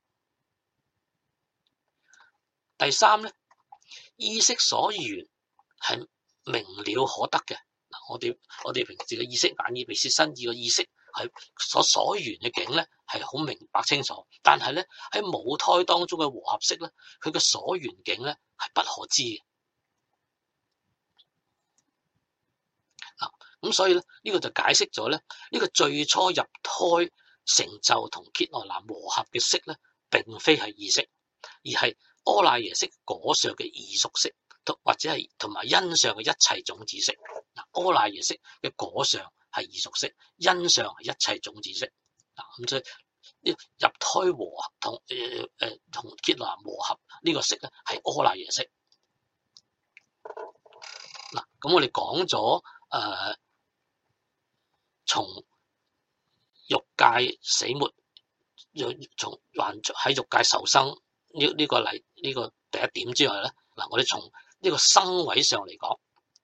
[SPEAKER 1] 第三咧，意識所緣係明了可得嘅。嗱，我哋我哋平時嘅意識眼耳鼻舌身意嘅意識係所所緣嘅境咧係好明白清楚，但係咧喺母胎當中嘅和合識咧，佢嘅所緣境咧係不可知嘅。嗱，咁所以咧呢個就解釋咗咧呢個最初入胎成就同羯羅藍和合嘅識咧，並非係意識，而係阿賴耶識果上嘅異熟識，或者係同埋因上嘅一切種子識。嗱，阿賴耶識嘅果上係異熟識，因上係一切種子識。嗱，咁所以呢入胎和合同誒誒同羯羅藍和合呢個識咧係阿賴耶識。嗱，咁我哋講咗誒從欲界死沒，從還喺欲界受生呢呢、這個例呢、這個第一點之外咧，嗱，我哋從呢個生位上嚟講，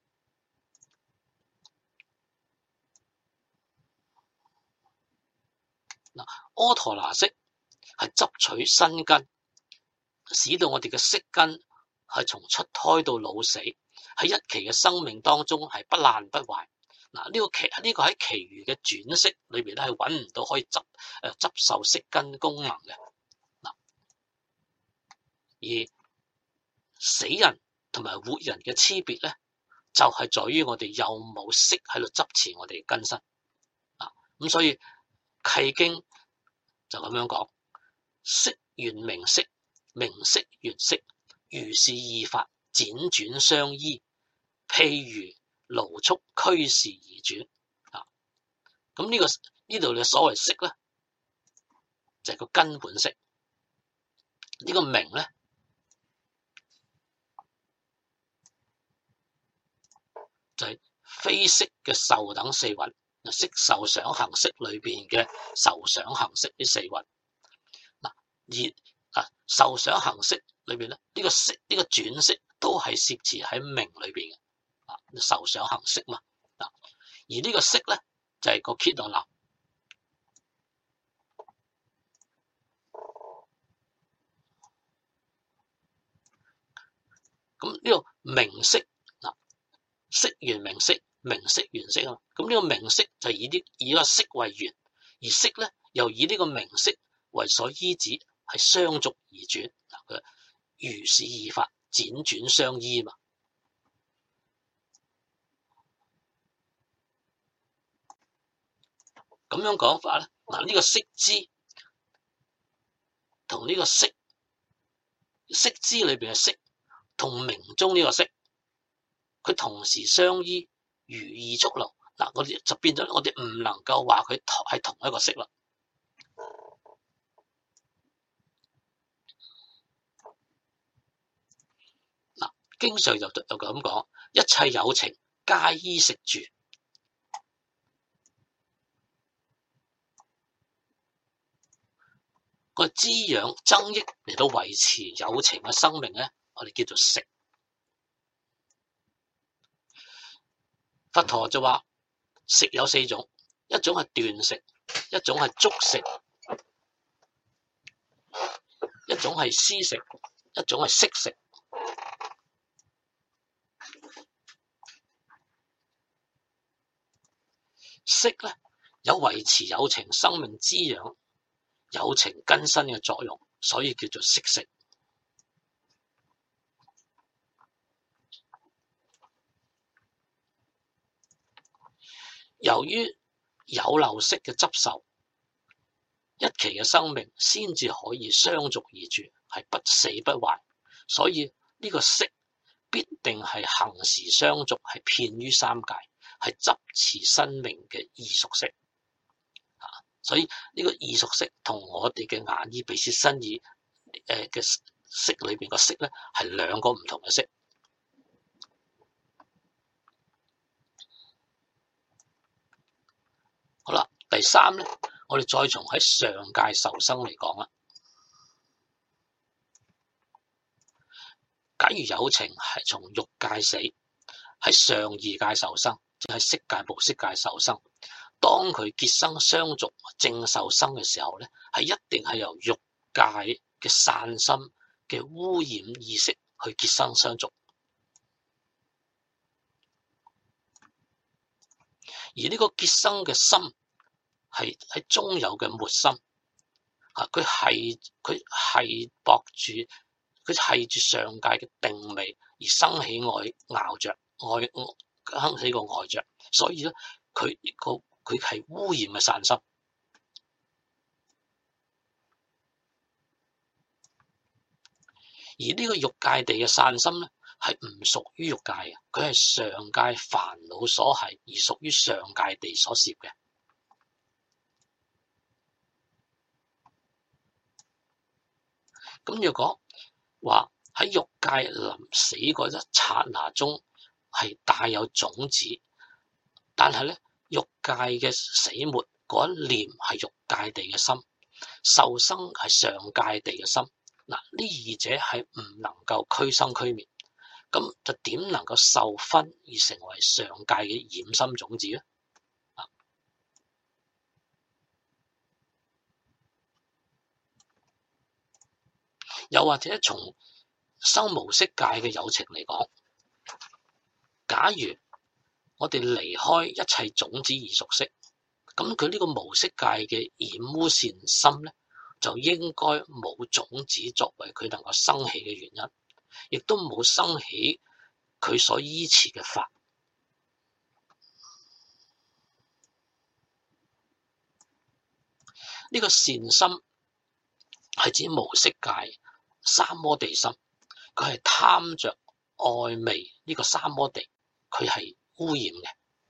[SPEAKER 1] 嗱，阿陀羅識係執取身根，使到我哋嘅色根係從出胎到老死喺一期嘅生命當中係不爛不壞。嗱，呢個其呢、這個喺其餘嘅轉識裏邊咧係揾唔到可以執誒、呃、執受色根功能嘅。嗱，而死人同埋活人嘅差別咧，就係、是、在於我哋有冇識喺度執持我哋嘅根身。啊，咁所以契經就咁樣講：識緣名色，名色緣識，如是二法輾轉相依，譬如勞速驅時而轉。啊，咁呢、這個呢度嘅所謂識咧，就係、是、個根本識。呢、這個名咧，就係、是、非識嘅受等四蘊，色受想行識裏邊嘅受想行識呢四蘊。嗱，而啊受想行識裏邊咧，呢、這個識呢、這個轉識都係攝持喺名裏邊嘅。啊，受想行識嘛。啊，而呢個識咧就係、是、個羯羅藍。咁呢個名色，嗱，識緣名色，名色緣識啊。咁呢個名色就以啲以個識為緣，而識咧又以呢個名色為所依止，係相續而轉。嗱，佢如是二法輾轉相依嘛。咁樣講法咧，嗱，呢個識支同呢個識識支裏邊嘅識同名中呢個識，佢同時相依，如二觸流。嗱，我哋就變咗，我哋唔能夠話佢係同一個識啦。 經上就就咁講，一切有情皆依食住。個滋養增益嚟到維持有情嘅生命咧，我哋叫做食。佛陀就話食有四種，一種係斷食，一種係觸食，一種係思食，一種係識食。識咧有維持有情生命滋養、有情根身嘅作用，所以叫做識食。由於有漏識嘅執受，一期嘅生命先至可以相續而住，係不死不壞，所以呢個識必定係恆時相續，係遍於三界，係執持生命嘅異熟識。所以呢個異熟識同我哋嘅眼耳鼻舌身意誒嘅識裏邊個識咧，係兩個唔同嘅識。好啦，第三咧，我哋再從喺上界受生嚟講啦。假如有情係從欲界死，喺上二界受生，即係色界、無色界受生。當佢結生相續正受生嘅時候咧，係一定係由欲界嘅散心嘅污染意識去結生相續。而呢個結生嘅心係喺中有嘅末心，啊，佢係佢係駁住，佢係住上界嘅定位而生起愛熬着愛生起個愛着，所以咧佢個佢係污染嘅散心。而呢個欲界地嘅散心咧，係唔屬於欲界嘅，佢係上界煩惱所係，而屬於上界地所攝嘅。咁若果話喺欲界臨死嗰一剎那中係帶有種子，但係咧欲界嘅死沒嗰一念係欲界地嘅心，受生係上界地嘅心。嗱，呢二者係唔能夠俱生俱滅，咁就點能夠受分而成為上界嘅染心種子咧？又或者從生無色界嘅有情嚟講，假如我哋離開一切種子而熟悉，咁佢呢個無色界嘅染污善心咧，就應該冇種子作為佢能夠生起嘅原因，亦都冇生起佢所依持嘅法。呢、這個善心係指無色界三摩地心，佢係貪着愛味呢個三摩地，佢係污染嘅。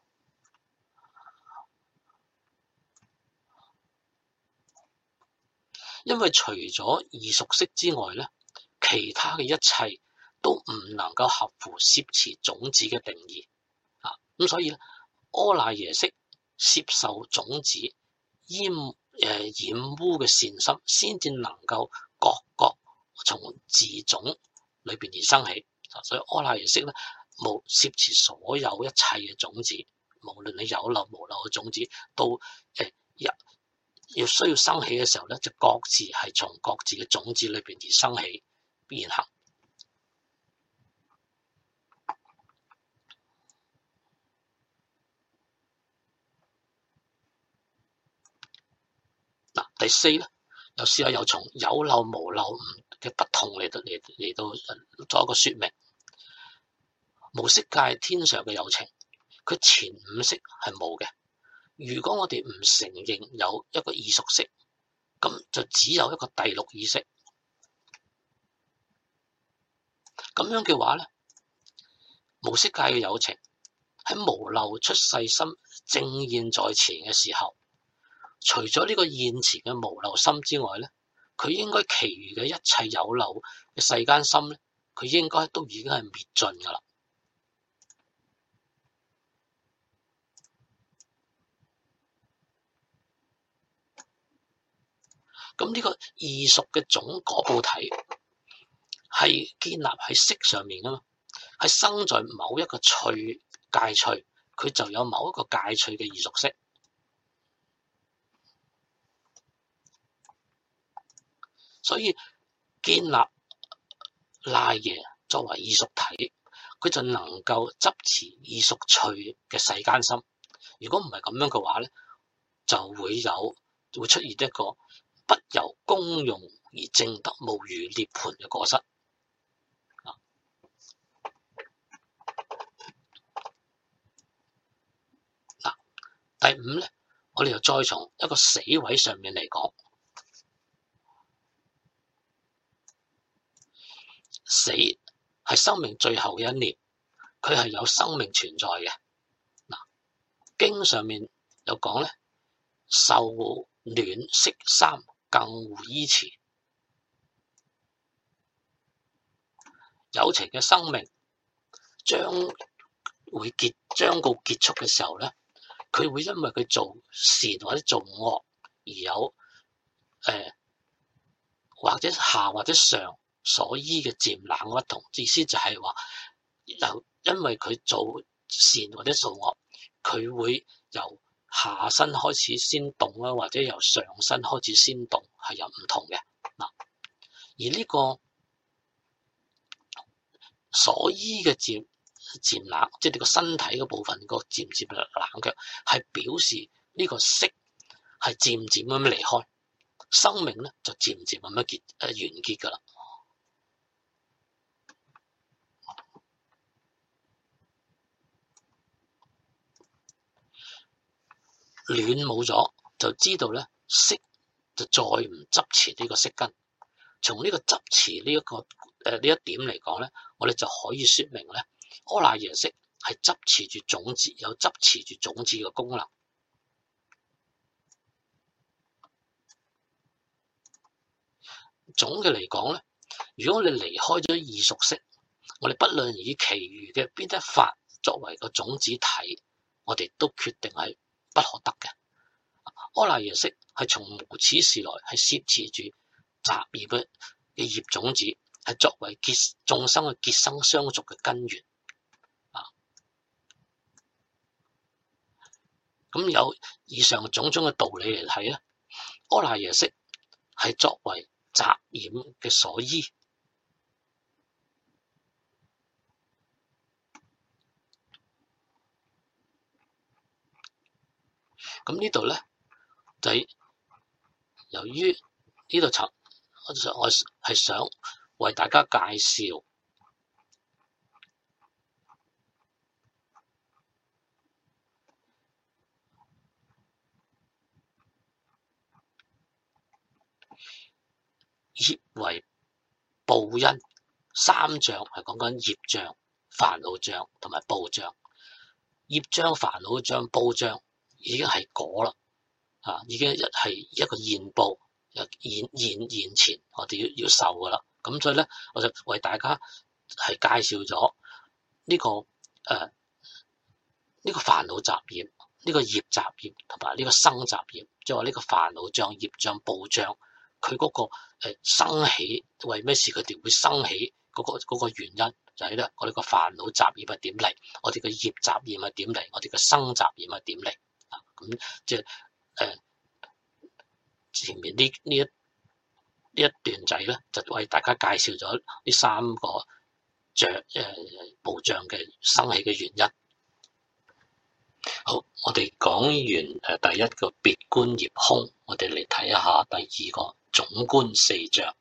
[SPEAKER 1] 因為除咗異熟識之外咧，其他嘅一切都唔能夠合乎攝持種子嘅定義啊！咁所以咧，阿賴耶識攝受種子淹誒、呃、染污嘅善心，先至能夠各各從自種裏邊而生起。所以阿賴耶識咧，冇攝持所有一切嘅種子，無論你有漏無漏嘅種子，都誒一。呃要需要生起嘅時候咧，就各自係從各自嘅種子裏邊而生起變行。嗱，第四咧，又試下有從有漏無漏嘅不同嚟到嚟嚟到做一個說明。無色界天上嘅有情，佢前五識係冇嘅。如果我哋唔承認有一個異熟識，咁就只有一個第六意識。咁樣嘅話咧，無色界嘅有情喺無漏出世心正現在前嘅時候，除咗呢個現前嘅無漏心之外咧，佢應該其餘嘅一切有漏嘅世間心咧， 佢應該都已經係滅盡噶啦。咁呢個異熟嘅總果報體係建立喺色上面噶嘛，係生在某一個趣界趣，佢就有某一個界趣嘅異熟色。所以建立賴耶作為異熟體，佢就能夠執持異熟趣嘅世間心。如果唔係咁樣嘅話咧，就會有會出現一個不由功用而證得無餘涅槃嘅過失。嗱，第五咧，我哋又再從一個死位上面嚟講。死係生命最後嘅一念，佢係有生命存在嘅。嗱，經上面有講咧，受暖色衫，更互依持。有情嘅生命將會結將告結束嘅時候咧，佢會因為佢做善或者做惡而有誒、呃、或者下或者上所依嘅漸冷不同，意思就係話，由因為佢做善或者做惡，佢會由下身開始先動啦，或者由上身開始先動，係有唔同嘅。嗱，而呢個所依嘅漸漸冷，即係你個身體嘅部分個漸漸冷卻，係表示呢個色係漸漸咁樣離開，生命咧就漸漸咁樣結誒完結噶啦。暖冇咗，就知道咧色就再唔執持呢個色根。從呢個執持呢、這、一個誒呢、呃、一點嚟講咧，我哋就可以說明咧，阿賴耶識係執持住種子，有執持住種子嘅功能。總嘅嚟講咧，如果我哋離開咗異熟識，我哋不論以其餘嘅邊一法作為個種子體，我哋都決定係不可得嘅。阿賴耶識係從無始時來係攝持住雜業嘅嘅業種子，係作為結眾生嘅結生相續嘅根源。啊，咁有以上種種嘅道理嚟睇咧，阿賴耶識係作為雜染嘅所依。咁呢度咧就係、是、由於呢度尋我我係想為大家介紹業為報因三障，係講緊業障、煩惱障同埋報障。業障、煩惱障、報障已經係果啦，啊，已經一係一個現報，現現現前，我哋要要受噶啦。咁所以咧，我就為大家係介紹咗呢個誒呢個煩惱雜業、呢個業雜業同埋呢個生雜業，即係話呢個煩惱障、業障、報障，佢嗰個誒生起為咩事佢哋會生起嗰個嗰個原因，就係咧我哋個煩惱雜業係點嚟，我哋嘅業雜業係點嚟，我哋嘅生雜業係點嚟啊？咁即係誒前面呢呢一呢一段仔咧，就為大家介紹咗呢三個障誒報障嘅生起嘅原因。好，我哋講完誒第一個別觀業空，我哋嚟睇一下第二個總觀四障。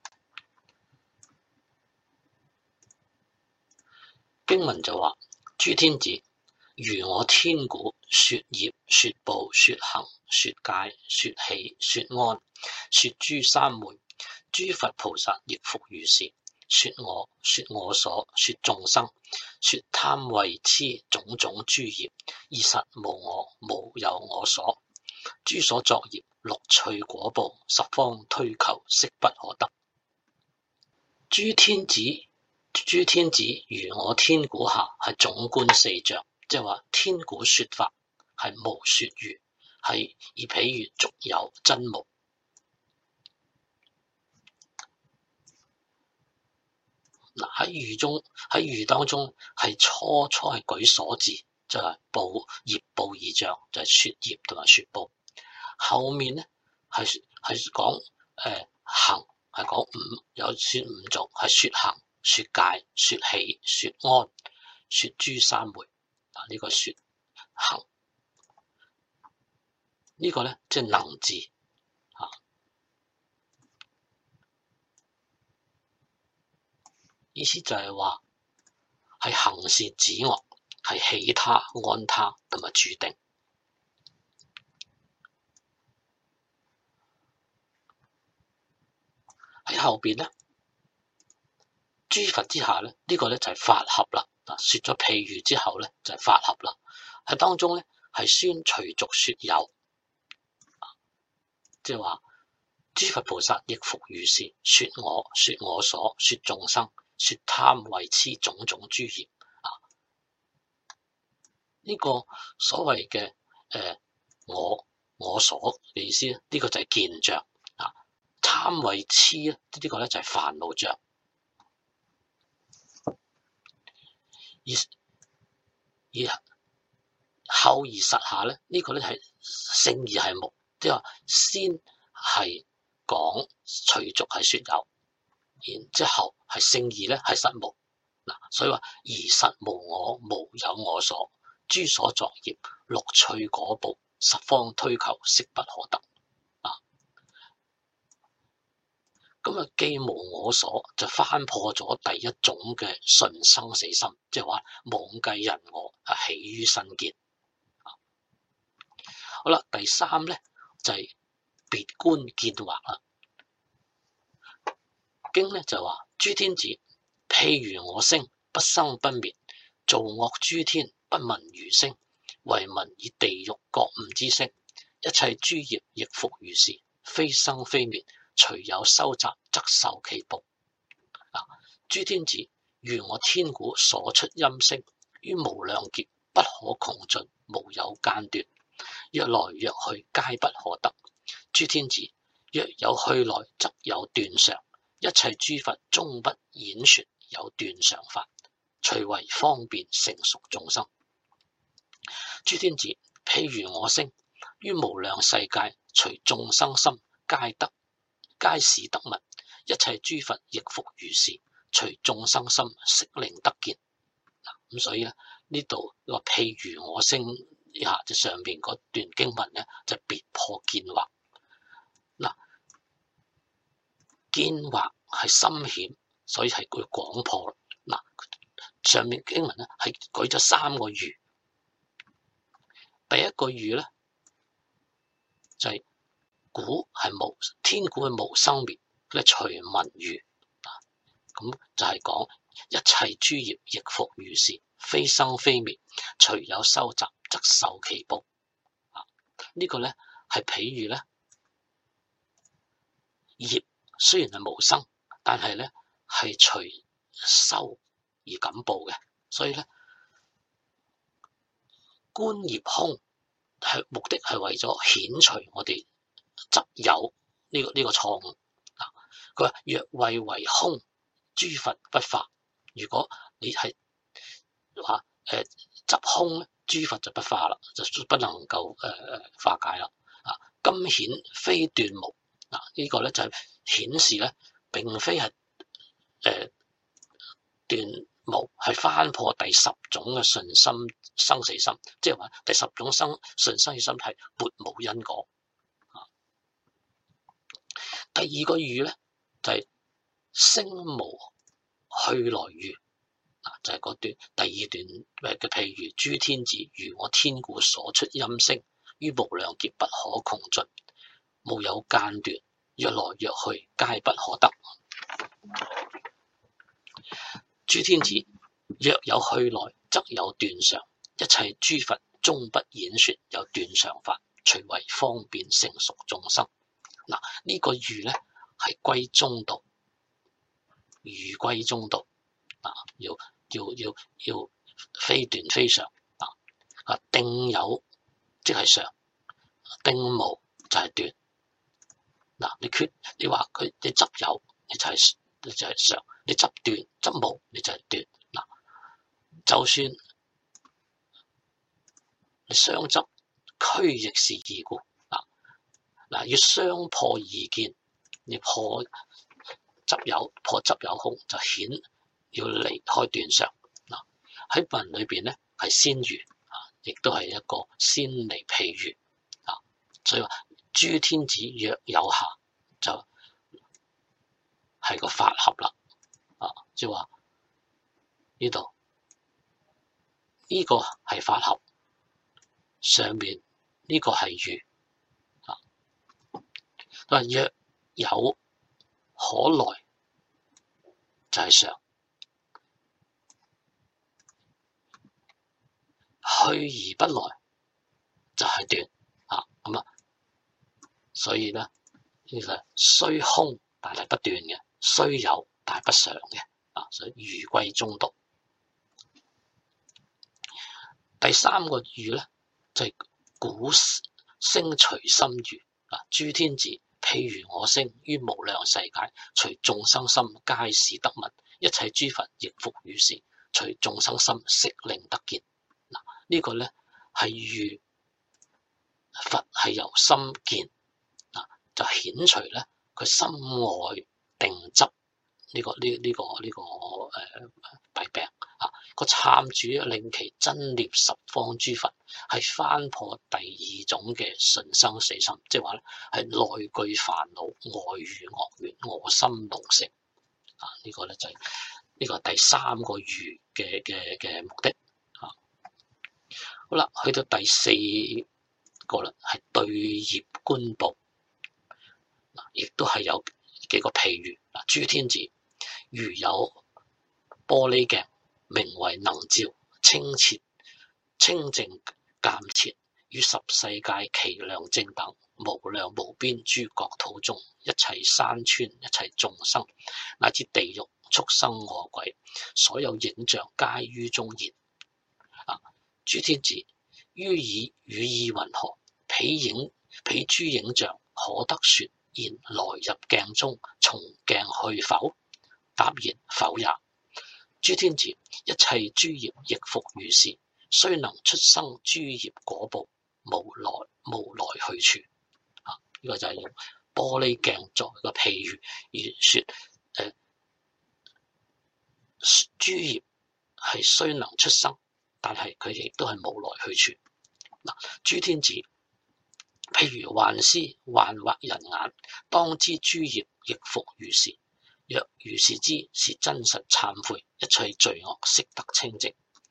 [SPEAKER 1] 經文就話：諸天子，如我天鼓說業說報說行說戒說喜說安說諸三昧，諸佛菩薩亦復如是。說我說我所說眾生說貪慧痴種種諸業，而實無我無有我所。諸所作業六趣果報，十方推求悉不可得。諸天子諸天子如我天鼓下，係總觀四象，即係話天鼓說法係無說喻，係以譬喻俗有真無。嗱，喺喻中喺喻當中係初初係舉所字，就係報業報二象，就係、是、說業同埋說報。後面咧係係講誒行，係講五有說五族，係說行、說戒、說喜、說安、說諸三昧。啊，呢、這個說行、這個、呢個咧即係能字啊。意思就係話係行善止惡，係喜他、安他同埋住定。喺後邊咧，諸佛之下咧，呢、這個咧就係法合啦。嗱，說咗譬喻之後咧，就係法合啦。喺當中咧係宣隨俗說有，即係話諸佛菩薩亦復如是，說我、說我所、說眾生。說貪為痴種種諸業啊！呢、這個所謂嘅誒我我所嘅意思咧，呢、這個就係見障啊。貪為痴咧，呢、這個咧就係煩惱障。而而後而實下咧，呢、這個咧係聖義係無，即係話先係講隨俗係說有。然之後係聖義咧係實無嗱，所以話而實無我，無有我所，諸所作業，六趣果報，十方推求，悉不可得啊！咁啊，既無我所，就翻破咗第一種嘅順生死心，即係話妄計人我啊，起於身見啊。好啦，第三咧就係、是、別觀見惑啦。經咧就話諸天子，譬如我聲不生不滅，造惡諸天不聞餘聲，唯聞以地獄覺悟之聲。一切諸業亦復如是，非生非滅，隨有收集則受其報。啊，諸天子如我天鼓所出音聲，於無量劫不可窮盡，無有間斷，若來若去皆不可得。諸天子若有去來，則有斷常。一切諸佛終不演說有斷常法，隨為方便成熟眾生。諸天子譬如我聲，於無量世界隨眾生心皆得，皆是得聞。一切諸佛亦復如是，隨眾生心悉令得見。咁所以咧呢度話譬如我聲以下，就上邊嗰段經文咧就別破見惑。嗱，見惑係深淺，所以係佢廣破。嗱，上面經文咧係舉咗三個喻，第一個喻咧就係、是、鼓係無天鼓係無生滅，佢係隨聞喻啊，咁就係講一切諸業亦復如是，非生非滅，隨有收集則受其報啊。這個、呢個咧係譬喻咧業雖然係無生，但係咧係隨收而感報嘅，所以咧觀業空係目的係為咗遣除我哋執有呢、這個呢、這個錯誤啊。佢話若謂為空，諸佛不化。如果你係話誒執空咧，諸佛就不化啦，就不能夠誒誒、呃、化解啦。啊，今顯非斷無嗱，這個、呢個咧就係、是、顯示咧，並非係誒斷無，係翻破第十種嘅順心生死心，即係話第十種生順生死心係沒無因果。啊，第二個喻咧就係、是、聲無去來喻，嗱就係、是、嗰段第二段嘅譬如諸天子如我天鼓所出音聲，於無量劫不可窮盡，無有間斷，若來若去皆不可得。諸天子若有去來，則有斷常。一切諸佛終不演說有斷常法，隨為方便成熟眾生。嗱，呢個喻咧係歸中道，喻歸中道。 啊，要要要要非斷非常啊。啊，定有即係常，定無就係斷。嗱、啊，你缺你話佢你執有，你就係、是、你就係常；你執斷執無，你就係斷。嗱、啊，就算你相執，俱亦是異故。嗱、啊、嗱，要相破異見，你破執有，破執有空，就顯要離開斷常。嗱、啊，喺文裏邊咧係先喻啊，亦都係一個先嚟譬喻啊，所以話諸天子若有下，就係、是、個法合啦啊，即係話呢度呢個係法合，上面呢個係喻啊。若有可來就係常，去而不來就係斷啊。咁啊，所以咧呢個雖空但係不斷嘅，雖有但係不常嘅啊。所以喻歸中道。第三個喻咧就係、是、鼓聲隨心喻啊。諸天子譬如我聲於無量世界，隨眾生心皆是得聞，一切諸佛亦復如是，隨眾生心悉令得見。嗱、這個，呢個咧係喻佛係由心見啊，就顯除咧佢心外定執呢、這個呢呢、這個呢、這個誒、呃、弊病啊。個參主令其真念十方諸佛，係翻破第二種嘅順生死心，即係話咧係內具煩惱，外遇惡緣，我心隆盛啊。呢、這個咧就係、是、呢、這個第三個喻嘅嘅嘅目的啊。好啦，去到第四個啦，係對業觀報嗱，亦都係有幾個譬喻嗱。諸天子如有玻璃鏡，名為能照清澈清淨鑒徹，於十世界其量正等，無量無邊諸國土中，一切山川，一切眾生，乃至地獄畜生餓鬼，所有影像皆於中現啊。諸天子於以語意云何？彼影彼諸影像可得說言來入鏡中，從鏡去否？答言否也。諸天子一切諸業亦復如是，雖能出生諸業果報，無來無來去處啊。呢、這個就係用玻璃鏡作一個譬喻而說，誒、呃，諸業係雖能出生，但係佢亦都係無來去處嗱。諸天子譬如幻師幻惑人眼，當知諸業亦復如是。若如是知，是真實懺悔，一切罪惡悉得清淨。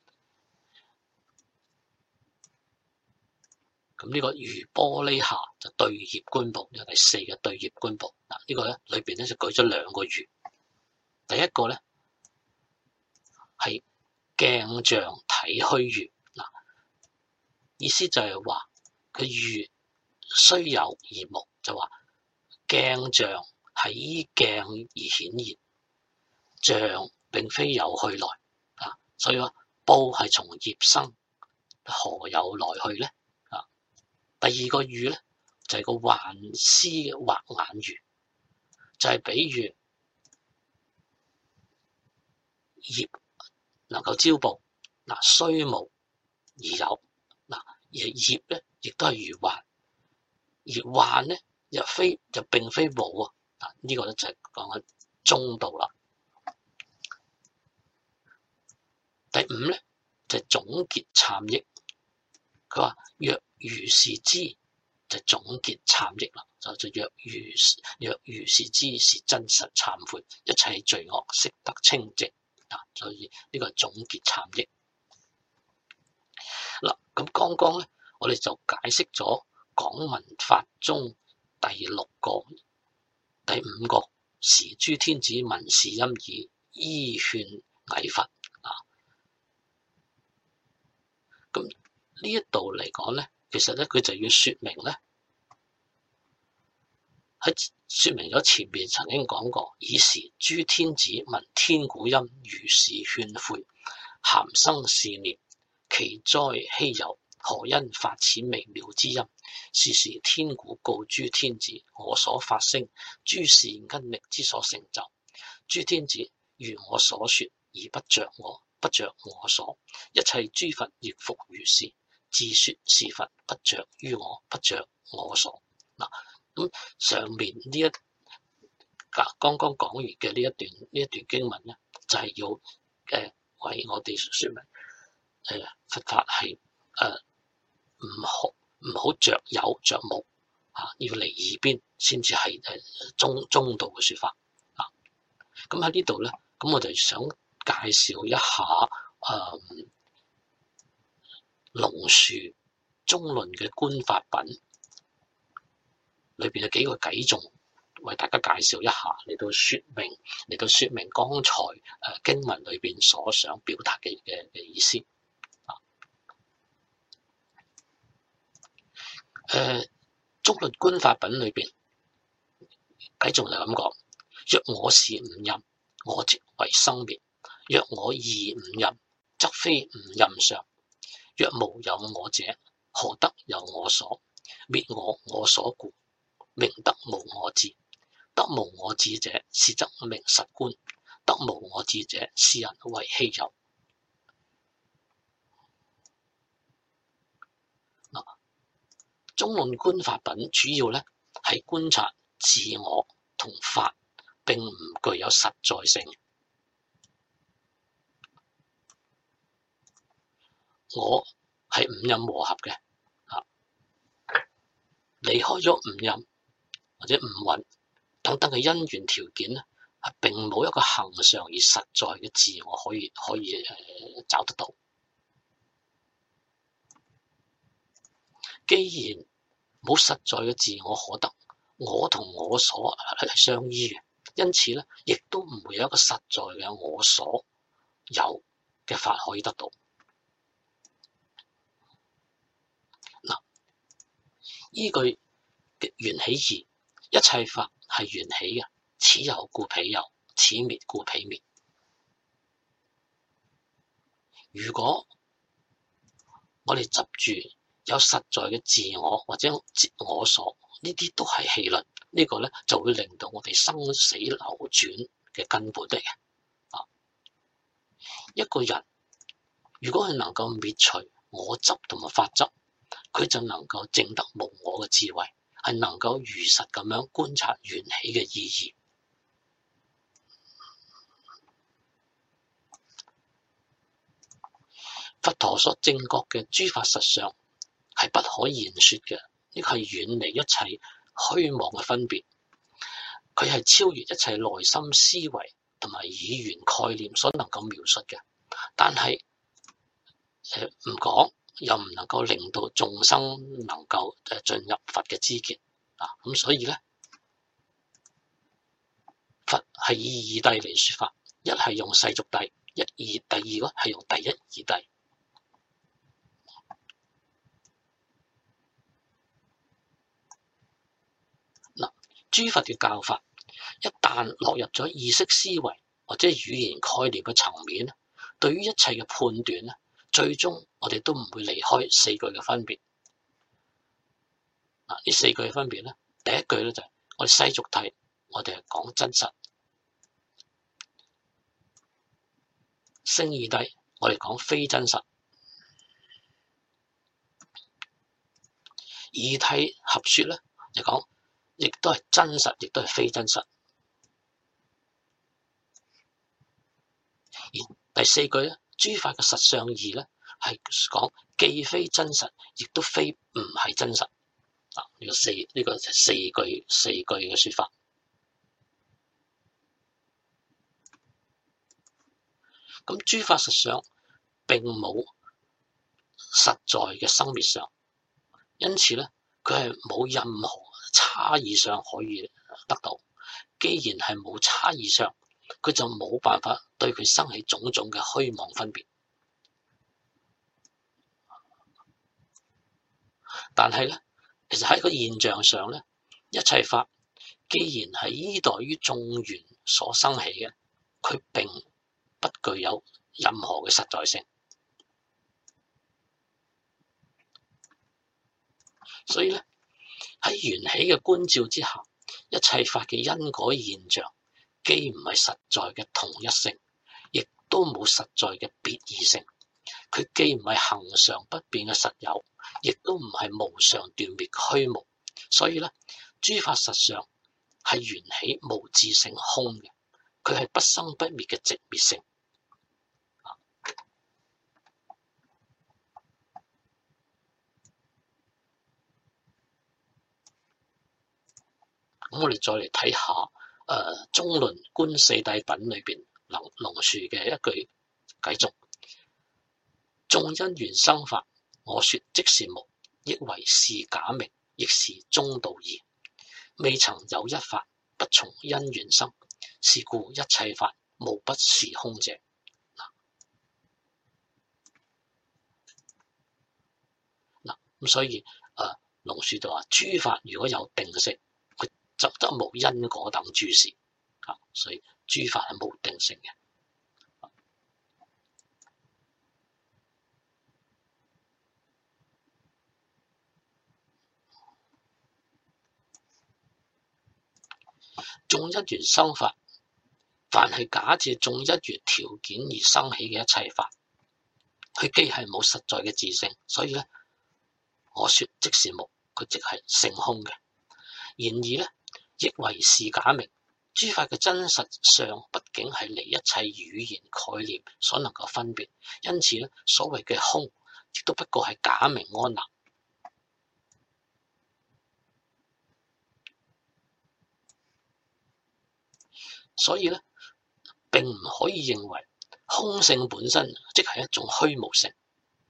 [SPEAKER 1] 咁呢個如玻璃下就對業觀報，呢個第四嘅對業觀報嗱。呢個咧裏邊咧就舉咗兩個喻，第一個咧係鏡像體虛喻嗱，意思就係話佢喻雖有而無，就話鏡像係依鏡而顯現，像並非有去來啊，所以話報係從業生，何有來去咧啊？第二個喻咧就係、是、個幻師惑眼喻，就係、是、比喻業能夠招報嗱，雖無而有嗱，而業咧亦都係如幻，而幻咧又非就並非無啊。嗱，呢個咧就係講緊中道啦。第五咧就係、總結懺憶，佢話若如是知就總結懺憶啦，就就若如若如是知是真實懺悔，一切罪惡悉得清淨啊。所以呢個係總結懺憶嗱。咁剛剛咧我哋就解釋咗講聞法中第六個、第五個。時諸天子聞是音已，依勸禮佛啊。咁呢一度嚟講咧，其實咧佢就要說明咧， 喺說明咗前面曾經講過，爾時諸天子聞天鼓音，如是勸誨，咸生是念，其哉希有，何因發此微妙之音？是時天鼓告諸天子，我所發聲，諸事因力之所成就。諸天子如我所說，而不着我，不着我所，一切諸佛亦復如是，自說是佛不着於我，不着我所。嗱，咁上面呢一剛剛講完嘅呢一段呢一段經文咧，就係、是、要誒、呃、為我哋說明誒、呃、佛法係誒唔好唔好着有着無啊，要離二邊先至係誒中中道嘅說法啊。咁喺呢度咧，咁我哋想介紹一下誒龍樹中論嘅觀法品裏邊嘅幾個偈頌，為大家介紹一下，嚟到說明嚟到說明剛才誒、呃、經文裏邊所想表達嘅嘅嘅意思啊。誒、呃，中論觀法品裏邊偈頌就咁講：若我是五陰，我即為生滅；若我異五陰，則非五陰相。若無有我者，何得有我所？滅我我所故，名得無我智。得無我智者，是則名實觀；得無我智者，是人為希有。嗱，中論觀法品主要咧係觀察自我同法並唔具有實在性。我係五陰和合嘅，啊，離開咗五陰或者五蘊等等嘅因緣條件咧，係並冇一個恆常而實在嘅自我可以可以誒、呃、找得到。既然冇實在嘅自我可得，我同我所係相依嘅，因此咧，亦都唔會有一個實在嘅我所有嘅法可以得到。嗱，依據嘅緣起義，一切法係緣起嘅，此有故彼有，此滅故彼滅。如果我哋執住有實在嘅自我或者我所，呢啲都係戲論，呢個咧就會令到我哋生死流轉嘅根本嚟嘅。啊，一個人如果係能夠滅除我執同埋法執，佢就能夠證得無我嘅智慧，係能夠如實咁樣觀察緣起嘅意義。佛陀所證覺嘅諸法實相係不可言說嘅，呢個係遠離一切虛妄嘅分別，佢係超越一切內心思維同埋語言概念所能夠描述嘅。但係誒唔講又唔能夠令到眾生能夠誒進入佛嘅知見啊，咁所以咧，佛係以二諦嚟說法，一係用世俗諦，一二第二個係用第一義諦。嗱，諸佛嘅教法一旦落入咗意識思維或者語言概念嘅層面，對於一切嘅判斷咧，最終我哋都唔會離開四句嘅分別。嗱，呢四句嘅分別咧，第一句咧就係我哋世俗諦，我哋係講真實；勝義諦，我哋講非真實；二諦合說咧，就講亦都係真實，亦都係非真實。而第四句咧，諸法嘅實相義咧，係講既非真實，亦都非唔係真實。啊，呢個四呢、呢個就四句四句嘅說法。咁諸法實相並冇實在嘅生滅相，因此咧，佢係冇任何差異相可以得到。既然係冇差異相，佢就冇辦法對佢生起種種嘅虛妄分別。但係咧，其實喺個現象上咧，一切法既然係依代於眾緣所生起嘅，佢並不具有任何嘅實在性。所以咧，喺緣起嘅觀照之下，一切法嘅因果現象，既唔係實在嘅同一性，亦都冇實在嘅別異性。佢既唔係恆常不變嘅實有，亦都唔係無常斷滅虛無。所以咧，諸法實相係緣起無自性空嘅，佢係不生不滅嘅寂滅性。咁我哋再嚟睇下誒、呃、中論觀四諦品裏邊龍龍樹嘅一句偈頌：眾因緣生法，我說即是無，亦為是假名，亦是中道義。未曾有一法不從因緣生，是故一切法無不是空者。嗱，咁所以誒龍樹就話：諸法如果有定性，佢則得無因果等諸事啊，所以諸法係無定性嘅。眾因緣生法，凡係假借眾因緣條件而生起嘅一切法，佢既係冇實在嘅自性，所以咧，我說即是無，佢即係性空嘅。然而咧，亦為是假名。諸法嘅真實相，畢竟係離一切語言概念所能夠分別，因此咧，所謂嘅空，亦都不過係假名安立。所以咧，並唔可以認為空性本身即係一種虛無性。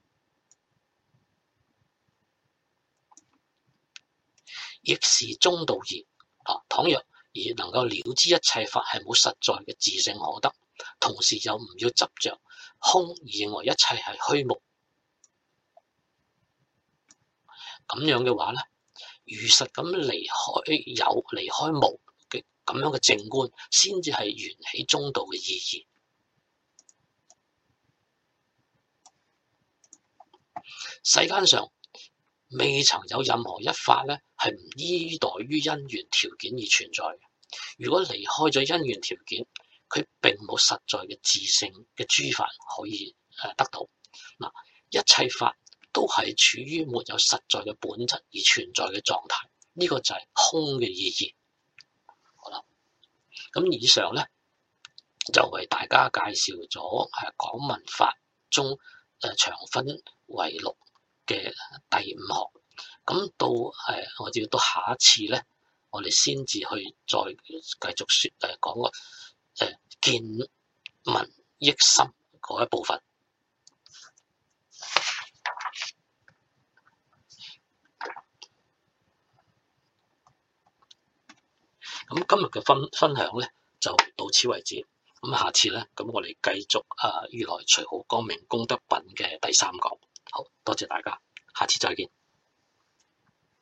[SPEAKER 1] 亦是中道義啊！倘若而能夠了知一切法係冇實在嘅自性可得，同時又唔要執着空而認為一切係虛無，咁樣嘅話咧，如實咁離開有、離開無嘅咁樣嘅正觀，先至係緣起中道嘅意義。世間上未曾有任何一法咧係唔依代於因緣條件而存在嘅。如果離開咗因緣條件，佢並冇實在嘅自性嘅諸法可以誒得到。嗱，一切法都係處於沒有實在嘅本質而存在嘅狀態，呢、這個就係空嘅意義。好啦，咁以上咧就為大家介紹咗誒廣文法中誒長分為六嘅第五項。咁到誒我哋要到下一次咧，我哋先至去再繼續説誒講個誒見聞憶心嗰一部分。咁今日嘅分分享咧就到此為止。咁下次咧，咁我哋繼續啊如來隨好光明功德品嘅第三講。好多謝大家，下次再見。